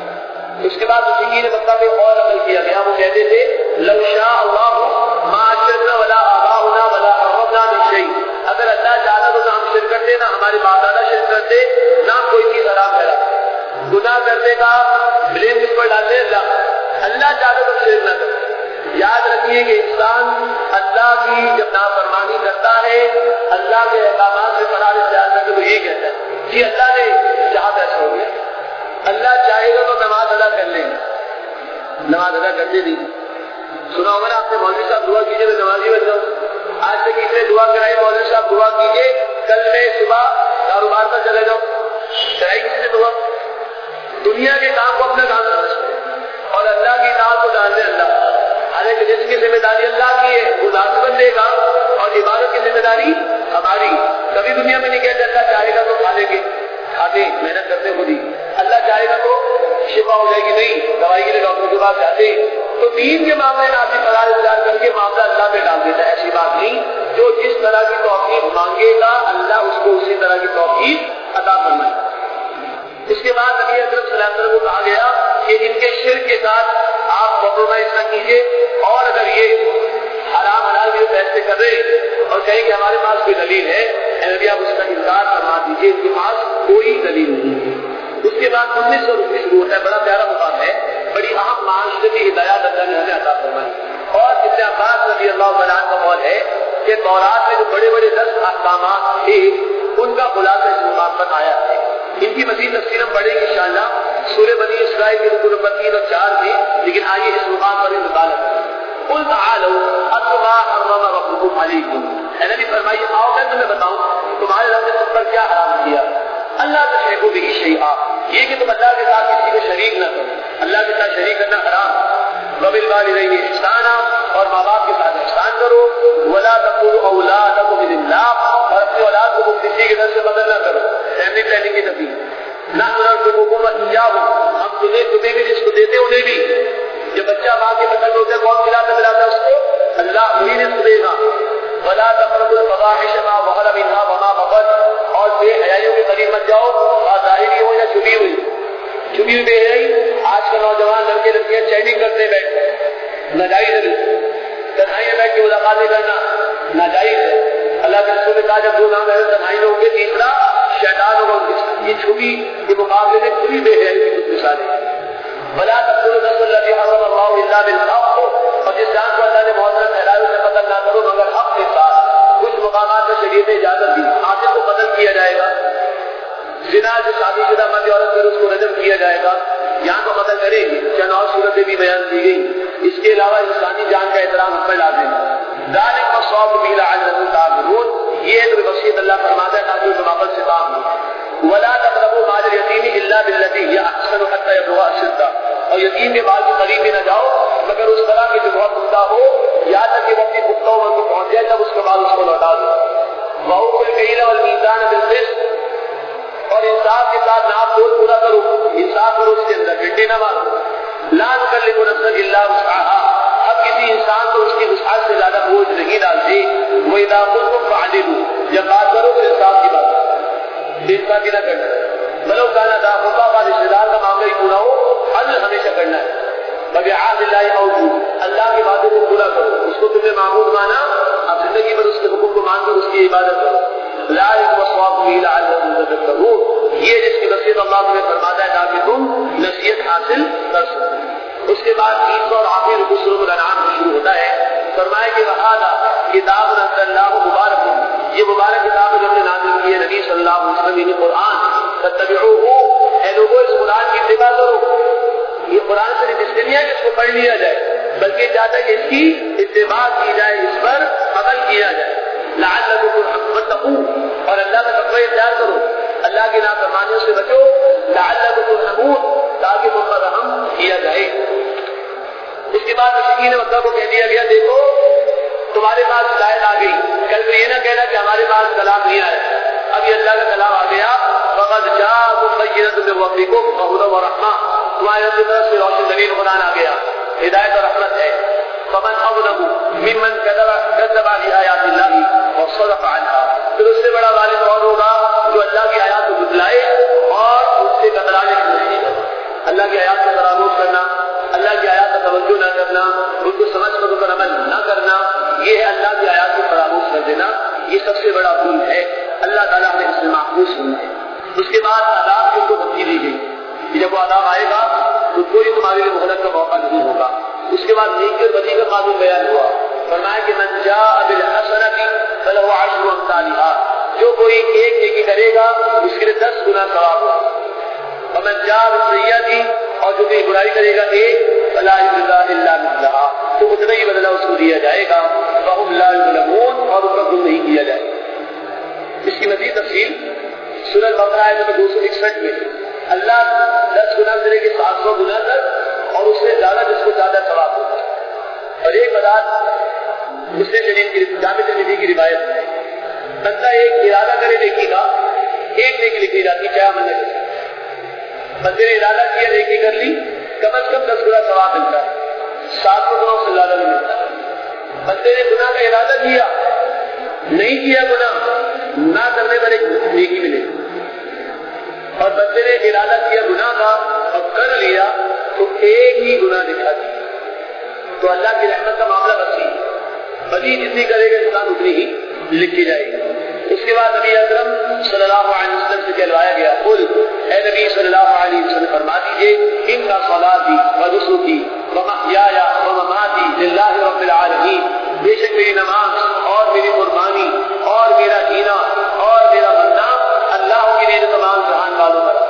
اس کے بعد مشرکین مکہ میں اور عمل کیا گیا. وہ کہتے تھے لو شاء اللہ ما اشرکنا ولا آباؤنا ولا حرمنا من شیء, اگر اللہ چاہتا تو نہ ہم شرک کرتے, نہ ہمارے باپ دادا شرک کرتے, نہ کوئی چیز حرام کرا. گناہ کرنے کا بلیم کس پر ڈالتے اللہ, اللہ چاہتا تو شرک نہ کرتے. یاد رکھیے کہ انسان اللہ کی جب نافرمانی کرتا ہے, اللہ کے احکامات سے فرار اختیار کرتے تو یہ کہتا ہے کہ اللہ نے چاہا ایسا ہو گیا. اللہ چاہے گا تو نماز ادا کر لیں گے, نماز ادا کرنے نہیں. سنا ہوگا نا آپ نے مولوی صاحب دعا کیجیے میں نمازی بن جاؤں. آج سے کسی نے دعا کرائی مولوی صاحب دعا کیجیے کل میں صبح کاروبار پر چلے جاؤں, کرائی کسی نے دعا. دنیا کے کام کو اپنا کام سمجھتے اور اللہ کی اطاعت کو جانتے اللہ. حالانکہ جس کی ذمہ داری اللہ کی ہے وہ ذات بندے گا اور عبادت کی ذمہ داری ہماری. کبھی دنیا میں نہیں کہتے اللہ چاہے گا تو کھا لیں گے, کھاتے محنت کرتے خود ہی. اللہ چاہے گا تو شفا ہو جائے گی, نہیں دوائی کے لیے ڈاکٹر کے پاس جاتے. تو دین کے معاملے میں آپ فرار اختیار کر کے معاملہ اللہ پہ ڈال دیتا ہے. ایسی بات نہیں, جو جس طرح کی توفیق مانگے گا اللہ اس کو اسی طرح کی توفیق عطا فرمائے گا. اس کے بعد نبی اکرم صلی اللہ علیہ وسلم کو کہا گیا کہ ان کے شرک کے ساتھ آپ کمپرومائز نہ کیجیے, اور اگر یہ حرام حلال کے فیصلے کر رہے اور کہیں کہ ہمارے پاس کوئی دلیل ہے, نبی آپ اس کا انکار فرما دیجیے, ان کے پاس کوئی دلیل نہیں ہے. اس کے بعد انیس سو روپئے شروع ہوتا ہے. بڑا پیارا مقام ہے, بڑی اہم معاشرتی ہدایات اللہ نے ہمیں عطا فرمائی. اور ابن عباس رضی اللہ عنہ کا قول ہے کہ تورات میں جو بڑے بڑے دس احکامات تھے ان کا خلاصہ اس مقام پر آیا ہے. ان کی مزید تفصیل ہم پڑھیں گے انشاءاللہ سورہ بنی اسرائیل کے رکوع نمبر تین اور چار میں, لیکن آئیے اس مقام پر مطالعہ کریں. قل تعالوا اتل ما حرم ربكم عليكم, اے نبی فرمائیے آؤ میں تمہیں بتاؤں تمہارے رب نے تم پر کیا حرام کیا. اللہ تشرکوا به شیئا, یہ کہ تم اللہ کے ساتھ کسی کو شریک نہ کرو. اللہ کے ساتھ شریک کرنا حرام. وبالوالدین احسانا, اور ماں باپ کے ساتھ احسان کرو. ولا تقتلوا اولادکم من املاق, اور اپنی اولاد کو کسی کے در سے بدل نہ کرو. فیملی پلاننگ کی نفی. نحن نرزقكم واياهم, ہم تمہیں تمہیں بھی جس کو دیتے انہیں بھی. جب بچہ ماں کے بدل ہوتا ہے کون کھلاتا پلاتا اس کو, اللہ وہی رزق دے گا. ولا تقربوا الفواحش ما ظهر منها وما بطن, اور بے حیائیوں کے قریب مت جاؤ, ظاہری ہو یا چھپی ہوئی. چھپی ہوئی بے حیائی آج کے نوجوان لڑکے لڑکیاں چیٹنگ کرتے بیٹھے, ناجائز ہے. تنہائی میں بیٹھ کے ملاقاتیں کرنا ناجائز ہے. اللہ کے رسول نے کہا جب دو نام ہے تنہائی میں ہوں گے, تیسرا شیطان ہوگا ان کے ساتھ. یہ چھپی کے مقابلے میں کھلی بے حیائی کی کچھ مثالیں ہیں. ولا تقتلوا النفس التي حرم الله الا بالحق, اور جس جان کو اللہ نے محرم ٹھہرایا اسے قتل نہ کرو مگر حق کے ساتھ. کچھ مقامات میں شریعت نے اجازت دی, قاتل کو قتل کیا جائے گا. زنا جو شادی شدہ مرد عورت پر اس کو رجم کیا جائے گا, یہاں تو قتل کرے گی. چند اور صورتیں بھی بیان کی گئی. اس کے علاوہ انسانی جان کا احترام ہم پر لازم ہے. ذالک وصواب بی لعلکم تعقلون, یہ تو وصیت اللہ فرماتا ہے تاکہ تم عقل سے کام لو. ولا تقربوا مال اليتیم الا بالتي هي احسن حتى يبلغ اشدہ، اور یتیم کے مال کے قریب بھی نہ جاؤ مگر اس طرح کی جو بہت عمدہ ہو، یہاں تک کہ وہ اپنی پختہ عمر کو پہنچ جائے تب اس کے بعد اس کو لوٹا دو۔ وَأَوْفُوا الْكَيْلَ وَالْمِيزَانَ بِالْقِسْطِ، اور انصاف کے ساتھ ناپ تول پورا کرو، انصاف کرو، اس کے اندر ڈنڈی نہ مارو۔ لا نکلف نفسا الا وسعها، اب کسی انسان کو اس کی وسعت سے زیادہ بوجھ نہیں ڈالتے۔ وَإِذَا قُلْتُمْ فَاعْدِلُوا، جب بات کرو تو انصاف کی بات کرو، بے انصافی نہ کرنا۔ بلو کان ذا قربیٰ، کا رشتہ دار کا معاملہ ہی پورا ہو، عدل ہمیشہ کرنا ہے۔ وَبِعَهْدِ اللَّهِ أَوْفُوا، اللہ کی باتوں کو پورا کرو، اس کو تم نے معبود مانا، اب زندگی بھر اس کے حکم کو مان کر اس کی عبادت کرو۔ ذَلِكَ وَصَّاكُمْ بِهِ لَعَلَّكُمْ تَذَكَّرُونَ، یہ جس کی وصیت اللہ تمہیں فرماتا ہے تاکہ تم نصیحت حاصل کر سکو۔ اس کے بعد تیسرا اور آخری رکوع سورۃ الانعام سے شروع ہوتا ہے۔ فرمایا کہ وَهَذَا کتاب أَنزَلْنَاهُ مُبَارَكٌ، یہ مبارک کتاب جو ہم نے نازل کی ہے نبی صلی اللہ علیہ وسلم، یعنی قرآن، فَاتَّبِعُوهُ، اے لوگوں اس قرآن کی اتباع کرو۔ یہ قرآن صرف اس لیے نہیں ہے کہ اس کو پڑھ لیا جائے، بلکہ چاہتا ہے کہ اس کی اتباع کی جائے، اس پر عمل کیا جائے۔ لعلکم تتقون، اور اللہ کا تقوی اختیار کرو، اللہ کی نافرمانیوں سے بچو۔ لعلکم ترحمون، تاکہ تم پر رحم کیا جائے۔ اس کے بعد مشرکین مکہ کو کہہ دیا گیا دیکھو تمہارے پاس ہدایت آ گئی، کل کو یہ نہ کہنا کہ ہمارے پاس کلام نہیں آیا، اب یہ اللہ کا کلام آ گیا۔ فقد جاءکم بینۃ من ربکم وہدی ورحمہ، تمہاری طرف سے روشن دلیل قرآن آ گیا، ہدایت اور رحمت ہے۔ فمن اظلم ممن کذب کذب بآیات اللہ وصدف عنها، پھر اس سے بڑا ظالم اور ہوگا جو اللہ کی آیات کو جھٹلائے اور اس سے کترانے کی کوشش کرے۔ اللہ کی آیات کو فراموش کرنا، اللہ کی آیات کا توجہ نہ کرنا، ان کو سمجھ کر ان پر عمل نہ کرنا، یہ ہے اللہ کی آیات کو فراموش کر دینا، یہ سب سے بڑا ظلم ہے۔ اللہ تعالیٰ نے اس سے محفوظ ہونا ہے۔ اس کے بعد آداب کی ان کو دھمکی دی گئی کہ جب وہ آداب آئے گا تو کوئی تمہارے لیے مہلت کا موقع نہیں ہوگا۔ اس کے بعد نیکی اور بدی کا قانون بیان ہوا، فرمایا کہ من جاء بالحسنۃ فلہ عشر امثالها، جو کوئی ایک نیکی کرے گا اس کے لیے دس گنا ثواب ہوگا۔ ومن جاء بالسیئۃ، اور جو کوئی برائی کرے گا ایک، فلا یجزا الا مثلها، تو اتنا ہی بدلہ اس کو دیا جائے گا۔ وهم لا یظلمون، اور ان پر ظلم نہیں کیا جائے گا۔ اس کی مزید تفصیل سورہ البقرہ آیت نمبر دو سو اکسٹھ میں اللہ دس گنا سے لے کے سات سو گنا تک اور اس سے زیادہ جس کو زیادہ ثواب ہوتا ہے۔ اور ایک بات مسلم شریف کی جامع ترمذی کی روایت ہے، بندہ ایک ارادہ کرے نیکی کا، ایک نیکی لکھی جاتی ہے، کیا منع کرے، بندے نے ارادہ کیا نیکی کر لی، کم از کم دس گنا ثواب ملتا ہے، سات سو گناوں سے زیادہ نہیں ملتا۔ بندے نے گناہ کا ارادہ کیا، نہیں کیا گناہ، نہ کرنے پر ایک نیکی ملے، اور بندے نے ارادہ کیا گناہ کا اور کر لیا تو ایک ہی گناہ دکھا دیا۔ تو اللہ کی رحمت کا معاملہ وسیع، بدی جتنی کرے گا انسان اتنی ہی لکھی جائے گی۔ اس کے بعد نبی اکرم صلی اللہ علیہ وسلم سے کہلوایا گیا، قل، اے نبی صلی اللہ علیہ وسلم فرما دیجیے، ان صلاتی ونسکی ومحیای ومماتی للہ رب العالمین، بے شک میری نماز اور میری قربانی اور میرا جینا اور میرا مرنا اللہ کے لیے تمام جہان والوں پر،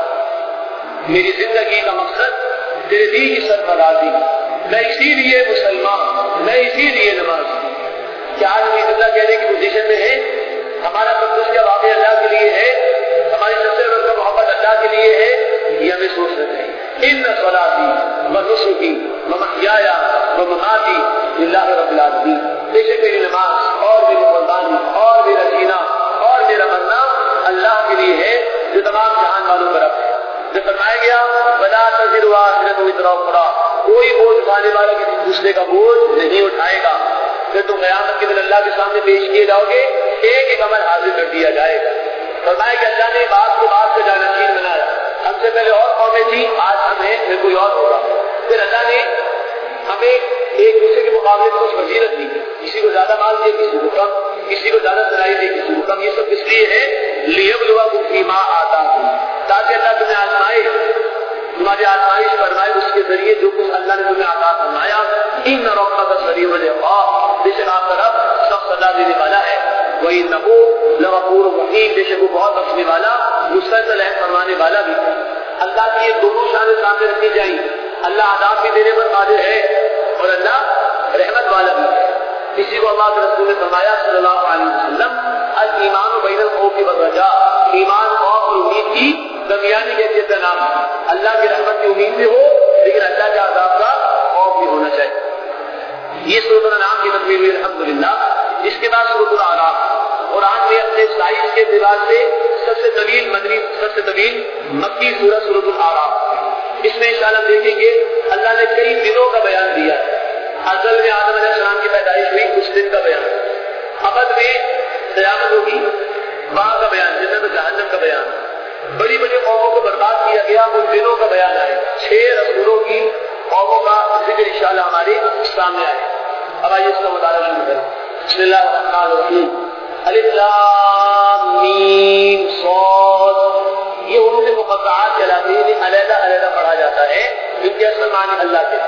میری زندگی کا مقصد تیرے دین کی سرفرازی، میں اسی لیے مسلمان، میں اسی لیے نماز۔ کیا آج ہم زندہ کہنے کی پوزیشن میں ہے؟ ہمارا سب کچھ کا واقعہ اللہ کے لیے ہے، ہماری سب سے بڑھ کر محبت اللہ کے لیے ہے، یہ ہمیں سوچ سکتے ہیں۔ ان صلاتی ونسکی ومحیای ومماتی للہ رب العالمین، بے شک میری نماز اور میری قربانی اور میرا جینا اور میرا مرنا اللہ کے لیے ہے جو تمام جہان والوں پر ہے۔ جو فرمایا گیا ولا تزر وازرۃ وزر اخرى، کوئی بوجھ اٹھانے والا کسی دوسرے کا بوجھ نہیں اٹھائے گا، پھر تم قیامت کے دن اللہ کے سامنے پیش کیے جاؤ گے، ایک ایک عمل حاضر کر دیا جائے گا۔ فرمایا کہ اللہ نے بات کو بات سے جانشین بنایا، ہم سے پہلے اور قومیں تھی، آج ہم ہیں، پھر کوئی اور ہوگا۔ پھر اللہ نے ہمیں ایک دوسرے کے مقابلے میں کچھ فضیلت دی، کسی کو زیادہ مال دیا، کسی کو کم، کسی کو زیادہ صلاحیت دی، کسی کو کم۔ یہ سب اس لیے ہے لیبلوکم فیما آتاکم، تاکہ اللہ تمہیں آزمائے، تمہاری آزمائش فرمائے اس کے ذریعے جو کچھ اللہ نے تمہیں عطا فرمایا۔ ان ربک سریع العقاب، بے شک آپ کا رب سخت سزا دینے والا ہے۔ وَإِنَّهُ لَغَفُورٌ رَحِيمٌ، بے شک وہ بہت بخشنے والا، مسلسل ہے فرمانے والا بھی۔ اللہ کی یہ دونوں شانیں سامنے رکھنی چاہیے، اللہ عذاب بھی دینے پر قادر ہے اور اللہ رحمت والا بھی ہے۔ کسی کو اللہ کے رسول نے فرمایا صلی اللہ علیہ وسلم، الایمان بین الخوف والرجاء، ایمان خوف اور امید کی درمیانی کیفیت کا نام ہے. اللہ کی رحمت کی امید بھی ہو لیکن اللہ کے عذاب کا خوف بھی ہونا چاہیے. یہ سورۃ الانعام کی تکمیل ہوئی الحمدللہ. اس کے بعد سورۃ الاعراف. قرآن میں اپنے سائز کے اعتبار سے سب سے طویل مدنی سب سے طویل مکی سورۃ سورۃ الاعراف. اس میں انشاءاللہ دیکھیں گے اللہ نے کئی دنوں کا بیان دیا. ازل میں آدم علیہ السلام کی پیدائش ہوئی اس دن کا بیان, ابد میں قیامت ہوگی وہاں کا بیان, جنت و جہنم کا بیان, بڑی بڑی قوموں کو برباد کیا گیا ان دنوں کا بیان آئے, چھ رسولوں کی قوموں کا ذکر انشاءاللہ ہمارے سامنے آئے. اب آئیے اس کا مطالعہ شروع کریں. بسم اللہ الرحمن الرحیم. الف لام میم صاد. یہ حروف مقطعات کہلاتے ہیں, علیحدہ علیحدہ پڑھا جاتا ہے, ان کے اصل معنی اللہ کے.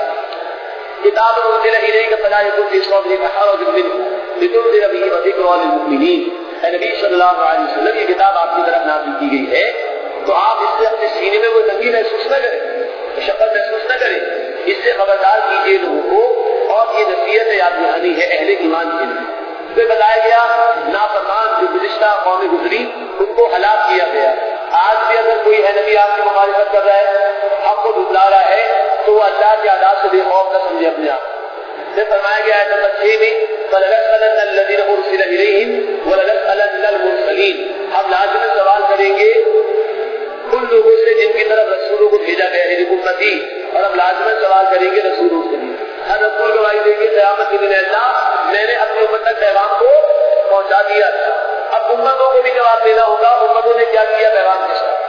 کتاب انزل الیک فلا یکن فی صدرک حرج منہ لتنذر به وذکری للمؤمنین. اے نبی صلی اللہ علیہ وسلم, یہ کتاب آپ کی طرف نازل کی گئی ہے تو آپ اس سے اپنے سینے میں وہ تنگی محسوس نہ کریں, مشقت محسوس نہ کریں. اس سے خبردار کیجیے لوگوں کو اور یہ نصیحت یاد دہانی ہے اہل ایمان کے لیے. پھر بتایا گیا نافرمان جو گزشتہ قومیں گزری ان کو ہلاک کیا گیا. آج بھی اگر کوئی ہے نبی آپ کی مخالفت کر رہا ہے, حق کو دھتلا رہا ہے, تو وہ اللہ کے عذاب سے بے خوف نہ سمجھے اپنے آپ. پھر فرمایا گیا ہے نمبر چھ میں فَلَنَسْأَلَنَّ الَّذِينَ أُرْسِلَ إِلَيْهِمْ وَلَنَسْأَلَنَّ الْمُرْسَلِينَ. ہم لازم سوال کریں گے ان لوگوں سے جن کی طرف رسولوں کو بھیجا گیا ہے امتی, اور ہم لازم سوال کریں گے رسولوں سے. ہر رسول گواہی دیں گے قیامت کے دن اللہ میں نے اپنی امت تک پیغام کو پہنچا دیا تھا. اب امتوں کو بھی جواب دینا ہوگا امتوں نے کیا کیا پیغام کے ساتھ.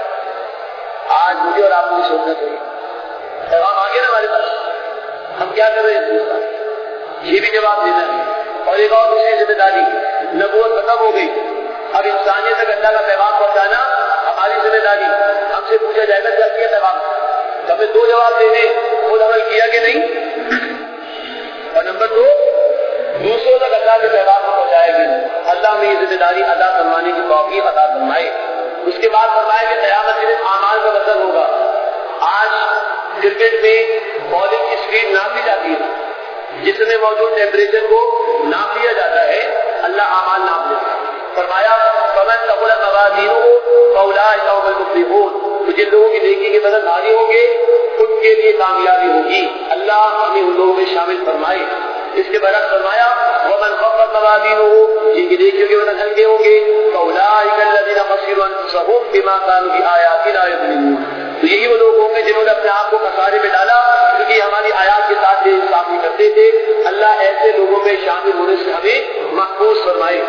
آج مجھے اور آپ کو بھی سوچنا چاہیے پیغام آگے نا ہمارے پاس, ہم کیا کر رہے ہیں, یہ بھی جواب دینا ہے. اور ایک اور دوسری ذمہ داری, نبوت ختم ہو گئی, اب انسانیت تک اللہ کا پیغام پہنچانا ہماری ذمہ داری. ہم سے پوچھا جائے گا کیا کیا پیغام, ہمیں دو جواب دینے, خود عمل کیا کہ نہیں, اور نمبر دو دوسروں تک اللہ کے پیغام کو پہنچائے گی. اللہ میں یہ ذمہ داری ادا کروانے کی توفیق عطا فرمائے. اس کے بعد فرمائے کہ قیامت کے دن اعمال کا وزن ہوگا. آج کرکٹ میں بالنگ کی اسپیڈ ناپ لی جاتی ہے, جس میں موجود ٹیمپریچر کو ناپ لیا جاتا ہے, اللہ اعمال ناپ لیتا ہے. فرمایا فمن ثقلت موازینہ فاولئک هم المفلحون. جن لوگوں کی نیکی کے بدل بھاری ہوں گے ان کے لیے کامیابی ہوگی. اللہ ہمیں ان لوگوں میں شامل فرمائے. اس کے برعکس فرمایا ومن خفت موازینہ, جن کی نیکیوں کے بدل ہلکے ہوں گے فاولئک الذین خسروا انفسهم بما كانوا بآیاتنا یظلمون. تو یہی وہ لوگ ہوں گے جنہوں نے اپنے آپ کو خسارے میں ڈالا کیونکہ ہماری آیات کے ساتھ بے انصافی کرتے تھے. اللہ ایسے لوگوں میں شامل ہونے سے ہمیں محفوظ فرمائے.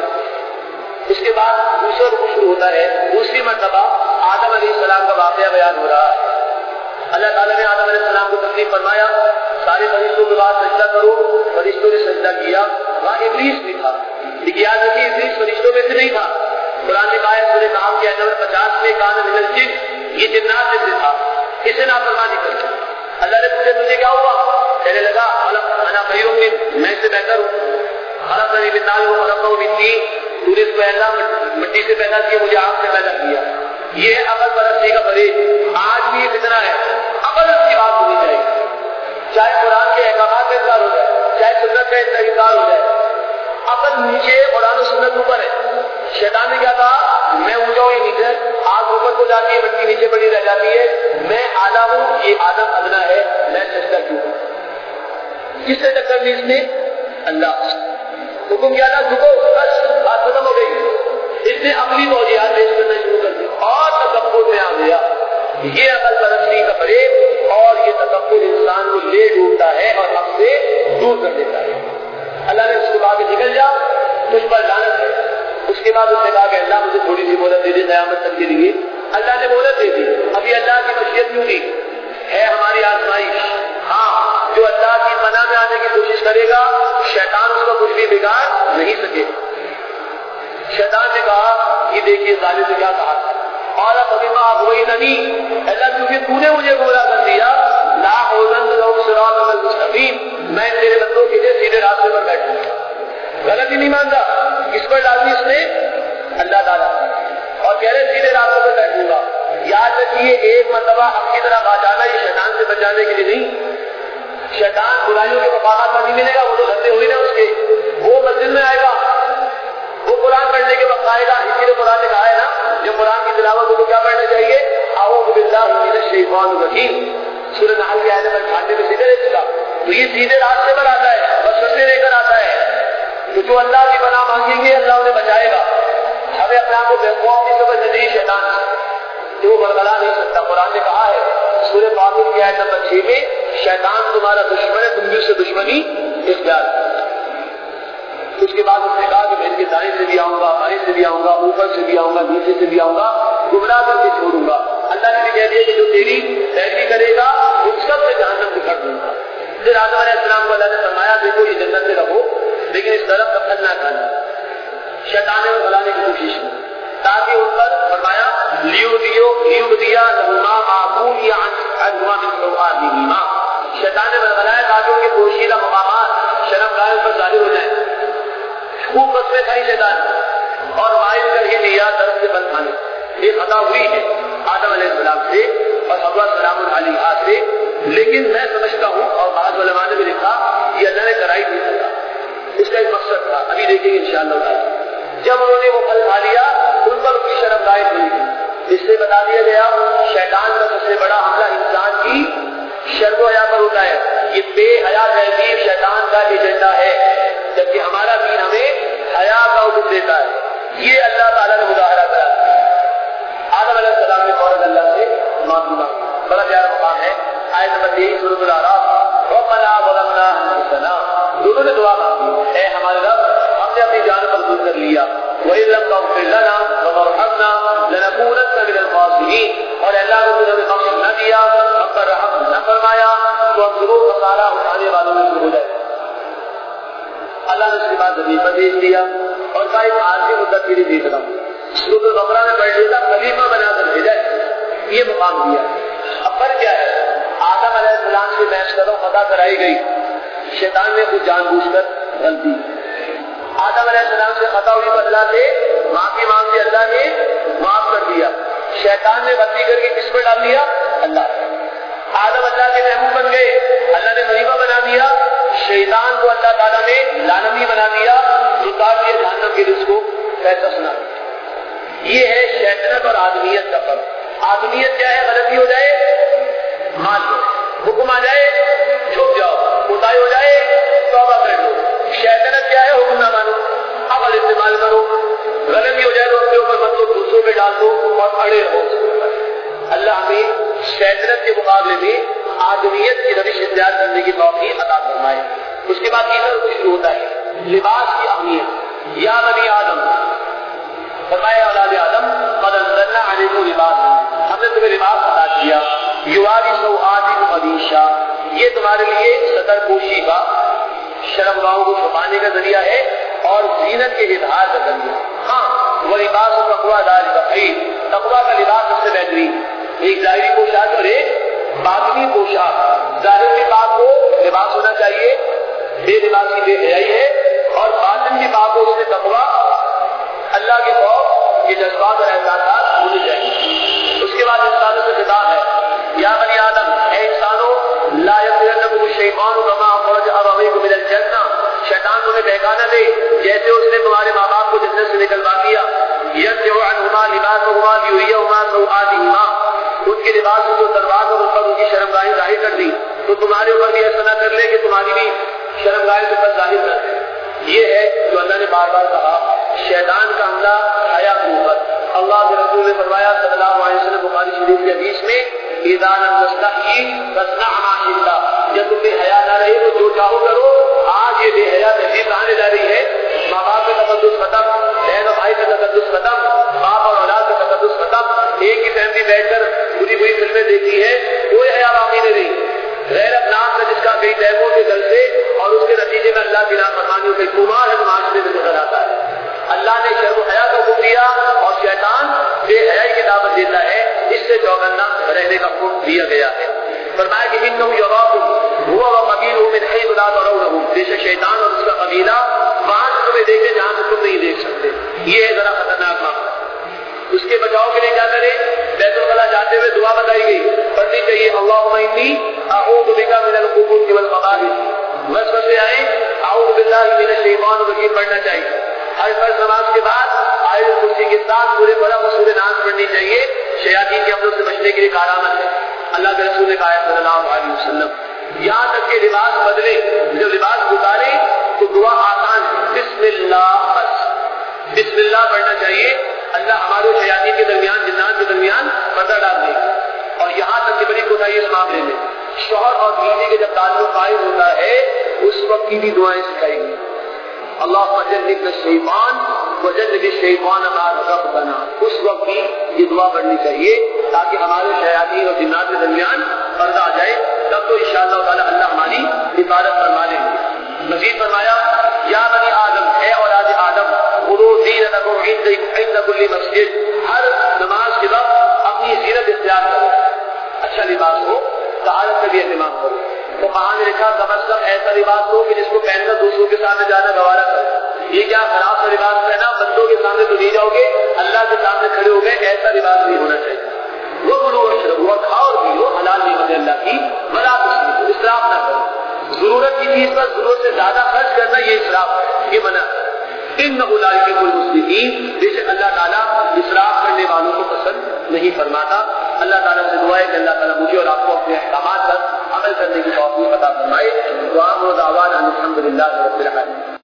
اس کے بعد دوسرا رکوع شروع ہوتا ہے. دوسری مرتبہ آدم علیہ السلام کا واقعہ بیان ہو رہا ہے. اللہ تعالیٰ نے آدم علیہ السلام کو تکلیف فرمایا, سارے فرشتوں کے بعد سجدہ کرو. فرشتوں نے سجدہ کیا, وہاں ابلیس بھی تھا. لیکن یاد رکھیے ابلیس فرشتوں میں سے نہیں تھا. قرآن نے کہا سورہ کہف کے آیت نمبر پچاس میں کان من الجن, یہ جنات میں سے تھا, اسے نافرمانی کرتا. اللہ نے پوچھا تجھے کیا ہوا, کہنے لگا انا خیر من, میں سے بہتر ہوں. خلقنی من نار وخلقته من طین, تو نے اس کو اللہ مٹی سے پیدا کیا, مجھے آگ سے پیدا کیا. یہ ہے عقل پرستی کا فریب. آج بھی یہ فتنہ ہے, عقل کی بات ہونی چاہیے. چاہے قرآن کے احکامات کا انکار ہو جائے, چاہے سنت کا انکار ہو جائے, عقل نیچے قرآن و سنت اوپر ہے. شیطان نے کیا کہا میں اونچا ہوں یہ نیچے, آگ اوپر کو جاتی ہے مٹی نیچے پڑی رہ جاتی ہے, میں اعلیٰ ہوں یہ آدم ادنا ہے, میں سجدہ کیوں ہوں. کس سے ٹکر لی اس نے, اللہ. حکم کیا تھا جھکو, بس بات ختم ہو گئی. اس نے اپنی موجودات پیش کرنا شروع کر دی اور تکبر میں آ گیا. یہ عقل پرستی کا فریب اور یہ تکبر انسان کو لے ڈوبتا ہے اور حق سے دور کر دیتا ہے. اللہ نے اس کو کہا کہ نکل جا, تجھ پر لعنت ہے. اس کے بعد اس نے کہا کہ اللہ مجھے تھوڑی سی مہلت دے دی قیامت تک کے لیے. اللہ نے مہلت دے دی. ابھی اللہ کی مشیت کیوں دی ہے, ہماری آزمائش. ہاں جو اللہ کی پناہ میں آنے کی کوشش کرے گا شیطان اس کا کچھ بھی بگاڑ نہیں سکے. شیطان نے کہا یہ دیکھیے ظالم نے کیا کہا, اور اب ابھی ماں وہی نہیں اللہ کیونکہ تو نے مجھے گمراہ کر دیا, لا اولن لو صراط المستقیم, میں تیرے بندوں کے لیے سیدھے راستے پر بیٹھوں گا. غلط ہی نہیں مانتا, کس پر ڈال دی اس نے, اللہ تعالیٰ, اور کہہ رہے سیدھے راستے پر بیٹھوں گا. یاد رکھیے ایک مرتبہ اپنی طرف آ جانا یہ شیطان سے بچانے کے لیے نہیں. شیطان برائیوں کے مقامات پر نہیں ملے گا, وہ تو دھندے ہوئے نا اس کے, وہ مسجد میں آئے گا, وہ قرآن پڑھنے کے وقت آئے گا. اسی لیے قرآن نے کہا ہے نا جب قرآن کی تلاوت کو کیا پڑھنا چاہیے, الشیطان الرجیم سورہ نحل کی آیت نمبر اٹھانوے میں ذکر ہے اس کا. تو یہ سیدھے راستے پر آتا ہے, وسوسے لے کر آتا ہے. تو جو اللہ کی پناہ مانگیں گے اللہ انہیں بچائے گا. ہمیں اپنے آپ کو بیوقوف نہیں سمجھنا چاہیے شیطان سے, جو برگلا نہیں سکتا. قرآن نے کہا ہے سورہ فاطر کی آیت نمبر چھ میں شیطان تمہارا دشمن ہے, تم بھی اس سے دشمنی اختیار. اس کے بعد اس نے کہا کہ میں ان کے دائیں سے بھی آؤں گا, بائیں سے بھی آؤں گا, اوپر سے بھی آؤں گا, نیچے سے بھی آؤں گا, گمراہ کر کے چھوڑوں گا. اللہ نے بھی کہہ دیا کہ جو تیری پیروی کرے گا ان سب سے جہنم بکھر دوں گا. پھر آدم علیہ السلام کو اللہ نے فرمایا دیکھو یہ جنت میں رہو لیکن اس طرف کا پھل نہ کھانا. شیطان نے بلانے کی کوشش کی تاکہ ان پر فرمایا لیو دیو لیو دیا لہما معقول یا عنہما من سوآتہما. شیطان نے بلایا تاکہ ان کے پوشیدہ مقامات شرم گاہ پر ظاہر ہو جائیں. خوب قسمیں کھائی شیطان اور مائل کر ہی دیا درخت سے بند کھانے. یہ خطا ہوئی ہے آدم علیہ السلام سے اور حوا سلام علیہا سے, لیکن میں سمجھتا ہوں اور بعض علماء نے بھی لکھا یہ اللہ نے کرائی نہیں سکتا. اس کا ایک مقصد تھا, ابھی دیکھیں گے انشاءاللہ تعالی. جب انہوں نے وہ پھل کھا لیا ان پر ان کی شرم گاہ ہوئی. اس سے بتا دیا گیا شیطان کا سب سے بڑا حملہ انسان کی شرم و حیا پر ہوتا ہے. یہ بے حیا تہذیب شیطان کا ایجنڈا ہے, جبکہ ہمارا دین ہمیں حیا کا حکم دیتا ہے. یہ اللہ تعالیٰ نے مظاہرہ کرا. آدم علیہ السلام نے فوراً اللہ سے معافی مانگی. بڑا پیارا مقام ہے. آیت نمبر تیئیس سورۃ الاعراف ربنا ظلمنا انفسنا. دونوں نے دعا مانگی اے ہمارے رب ہم نے اپنی جان پر ظلم کر لیا, وَإِن لَّمْ تَغْفِرْ لَنَا وَتَرْحَمْنَا لَنَكُونَنَّ مِنَ الْخَاسِرِينَ. اور اللہ نے تمہیں بخش نہ دیا, ہم پر رحم نہ فرمایا تو ہم ضرور خسارہ اٹھانے والوں میں سے ہو جائے. اللہ نے اس کے بعد زمین پر بھیج دیا اور کہا ایک عارضی مدت کے لیے بھیج رہا ہوں. سورۃ البقرہ میں پڑھ لیتا خلیفہ بنا کر بھیجا, یہ مقام دیا. اب پر کیا ہے, آدم علیہ السلام سے بحث کرو خطا کرائی گئی, شیطان نے خود جان بوجھ کر غلطی. آدم علیہ السلام سے خطا ہوئی تو اللہ سے معافی مانگتے اللہ نے معاف کر دیا. شیطان نے غلطی کر کے کس پر ڈال دیا, اللہ. آدم اللہ کے محبوب بن گئے, اللہ نے خلیفہ بنا دیا. شیطان کو اللہ تعالیٰ نے لعنتی بنا دیا, اتار دیا جہنم کے رزق کو کیسا سنا. یہ ہے شیطنت اور آدمیت کا فرق. آدمیت کیا ہے, غلطی ہو جائے مان لو, حکم آ جائے جھک جاؤ, کوتاہی ہو جائے توبہ کر لو. شیطنت کیا ہے, حکم نہ مانو, عمل استعمال کرو, غلطی ہو جائے تو اپنے اوپر مت لو, دوسروں پہ ڈال دو اور اڑے رہو. اللہ ہمیں شیطنت کے مقابلے میں آدمیت کی روش اختیار کرنے کی توفیق عطا فرمائے. اس کے بعد تیسرا رکن شروع ہوتا ہے لباس کی اہمیت. یا بنی آدم, فرمایا اولاد آدم قد انزلنا علیکم لباس, ہم نے تمہیں لباس عطا کیا. یواری سوآتکم ریشا, یہ تمہارے لیے ستر پوشی کا, شرم گاہوں کو چھپانے کا ذریعہ ہے اور زینت کے اظہار کا ذریعہ. ہاں وہ لباس تقویٰ ذالک خیر, تقویٰ کا لباس سب سے بہترین. ایک ظاہری پوشاک اور ایک باطنی پوشاک. ظاہر کی بات کو لباس ہونا چاہیے, بے لباس کی بے حیائی ہے, اور باطن کی بات کو اس میں تقویٰ اللہ کے خوف کے جذبات اور احساسات ہونے چاہیے. اس کے بعد انسانوں سے خطاب ہے یا بنی آدم, اے انسانوں, لا یفتننکم الشیطان کما اخرج ابویکم من الجنہ, شیطان تمہیں بہکا نہ دے جیسے اس نے تمہارے ماں باپ کو جنت سے نکلوا دیا. یرجع عنہما لباسہما لیریہما سوآتہما, ان کے لباس کو تلوار اور ان پر ان کی شرمگاہیں ظاہر کر دی, تو تمہارے اوپر بھی ایسا نہ کر لے کہ تمہاری بھی شرمگاہیں کے اوپر ظاہر کر دے. یہ ہے جو اللہ نے بار بار کہا, شیطان کا حملہ حیا کے اوپر. اللہ کے رسول نے فرمایا صلی اللہ علیہ وسلم بخاری شریف کے حدیث میں, اذا لم تستحی فاصنع ما شئت, جب تم میں حیا نہ رہے تو جو چاہو کرو. آج یہ بے حیا تہذیب کہاں جا رہی ہے, ماں باپ کا تقدس ختم, بہن و بھائی کا تقدس ختم, باپ اور اولاد کا تقدس ختم, ایک ہی فیملی بیٹھ کر بری بری فلمیں دیکھی ہے, کوئی حیا باقی نہیں رہی. غیر افنان کا جس کا کئی تیمور کے گھر سے اور اس کے نتیجے میں اللہ کی نافرمانیوں کا کمار ہے معاشرے میں نظر آتا ہے. اللہ نے شرم و حیا کا حکم دیا اور شیطان بے حیائی کی دعوت دیتا ہے, اس سے چوکنا رہنے کا حکم دیا گیا ہے. فرمایا کہ انہم یراکم هو وقبیلہ من حیث لا ترونہم, بے شک شیطان اور اس کا قبیلہ وہاں سے تمہیں دیکھے جہاں سے تم نہیں دیکھ سکتے. یہ ہے ذرا خطرناک معاملہ. اس کے بچاؤ کے لیے کیا کرے, بیت الخلا جاتے ہوئے دعا بتائی گئی, پڑھنی چاہیے اللہم انی اعوذ بک من الخبث والخبائث. وسوسے آئے اعوذ باللہ من الشیطان الرجیم پڑھنا چاہیے. ہر فرض نماز کے بعد آیت کرسی کے ساتھ سورہ فلق اور سورہ ناس پڑھنی چاہیے, شیاطین کے حملوں سے بچنے کے لیے کارآمد ہے. اللہ چاہیے اس معاملے میں. شوہر اور بیوی کے جب تعلق قائم ہوتا ہے اس وقت کی بھی دعائیں سکھائی گئی. اللہ جنب الشیطان وجنب الشیطان ما رزقتنا. اس وقت بھی یہ دعا پڑھنی چاہیے تاکہ ہمارے شیاطین اور جنات کے درمیان پردہ آ جائے. تب تو انشاءاللہ تعالی اللہ ہماری حفاظت فرما لیں گے. مزید فرمایا یا بنی آدم، اے اولاد آدم، خذوا زینتکم عند کل مسجد. ہر نماز کے وقت اپنی زینت اختیار کرو، اچھا لباس ہو، طہارت کا بھی اہتمام کرو. تو کہاں نے لکھا کم از کم ایسا لباس ہو کہ جس کو پہن کر دوسروں کے سامنے جانا گوارا کرے. یہ کیا خراب سا لباس پہنا، بندوں کے سامنے تو نہیں جاؤ گے، اللہ کے سامنے کھڑے ہو گئے، ایسا لباس نہیں ہونا چاہیے. وہ بولو اشربو، کھاؤ اور پیو حلال نعمت اللہ کی، ولا تسرفوا، اسراف نہ کرو. ضرورت کی چیز پر ضرورت سے زیادہ خرچ کرنا یہ اسراف ہے، یہ منع ہے. انہ لا یحب المسرفین، بے شک اللہ تعالیٰ اسراف کرنے والوں کو پسند نہیں فرماتا. اللہ تعالیٰ سے دعا ہے کہ اللہ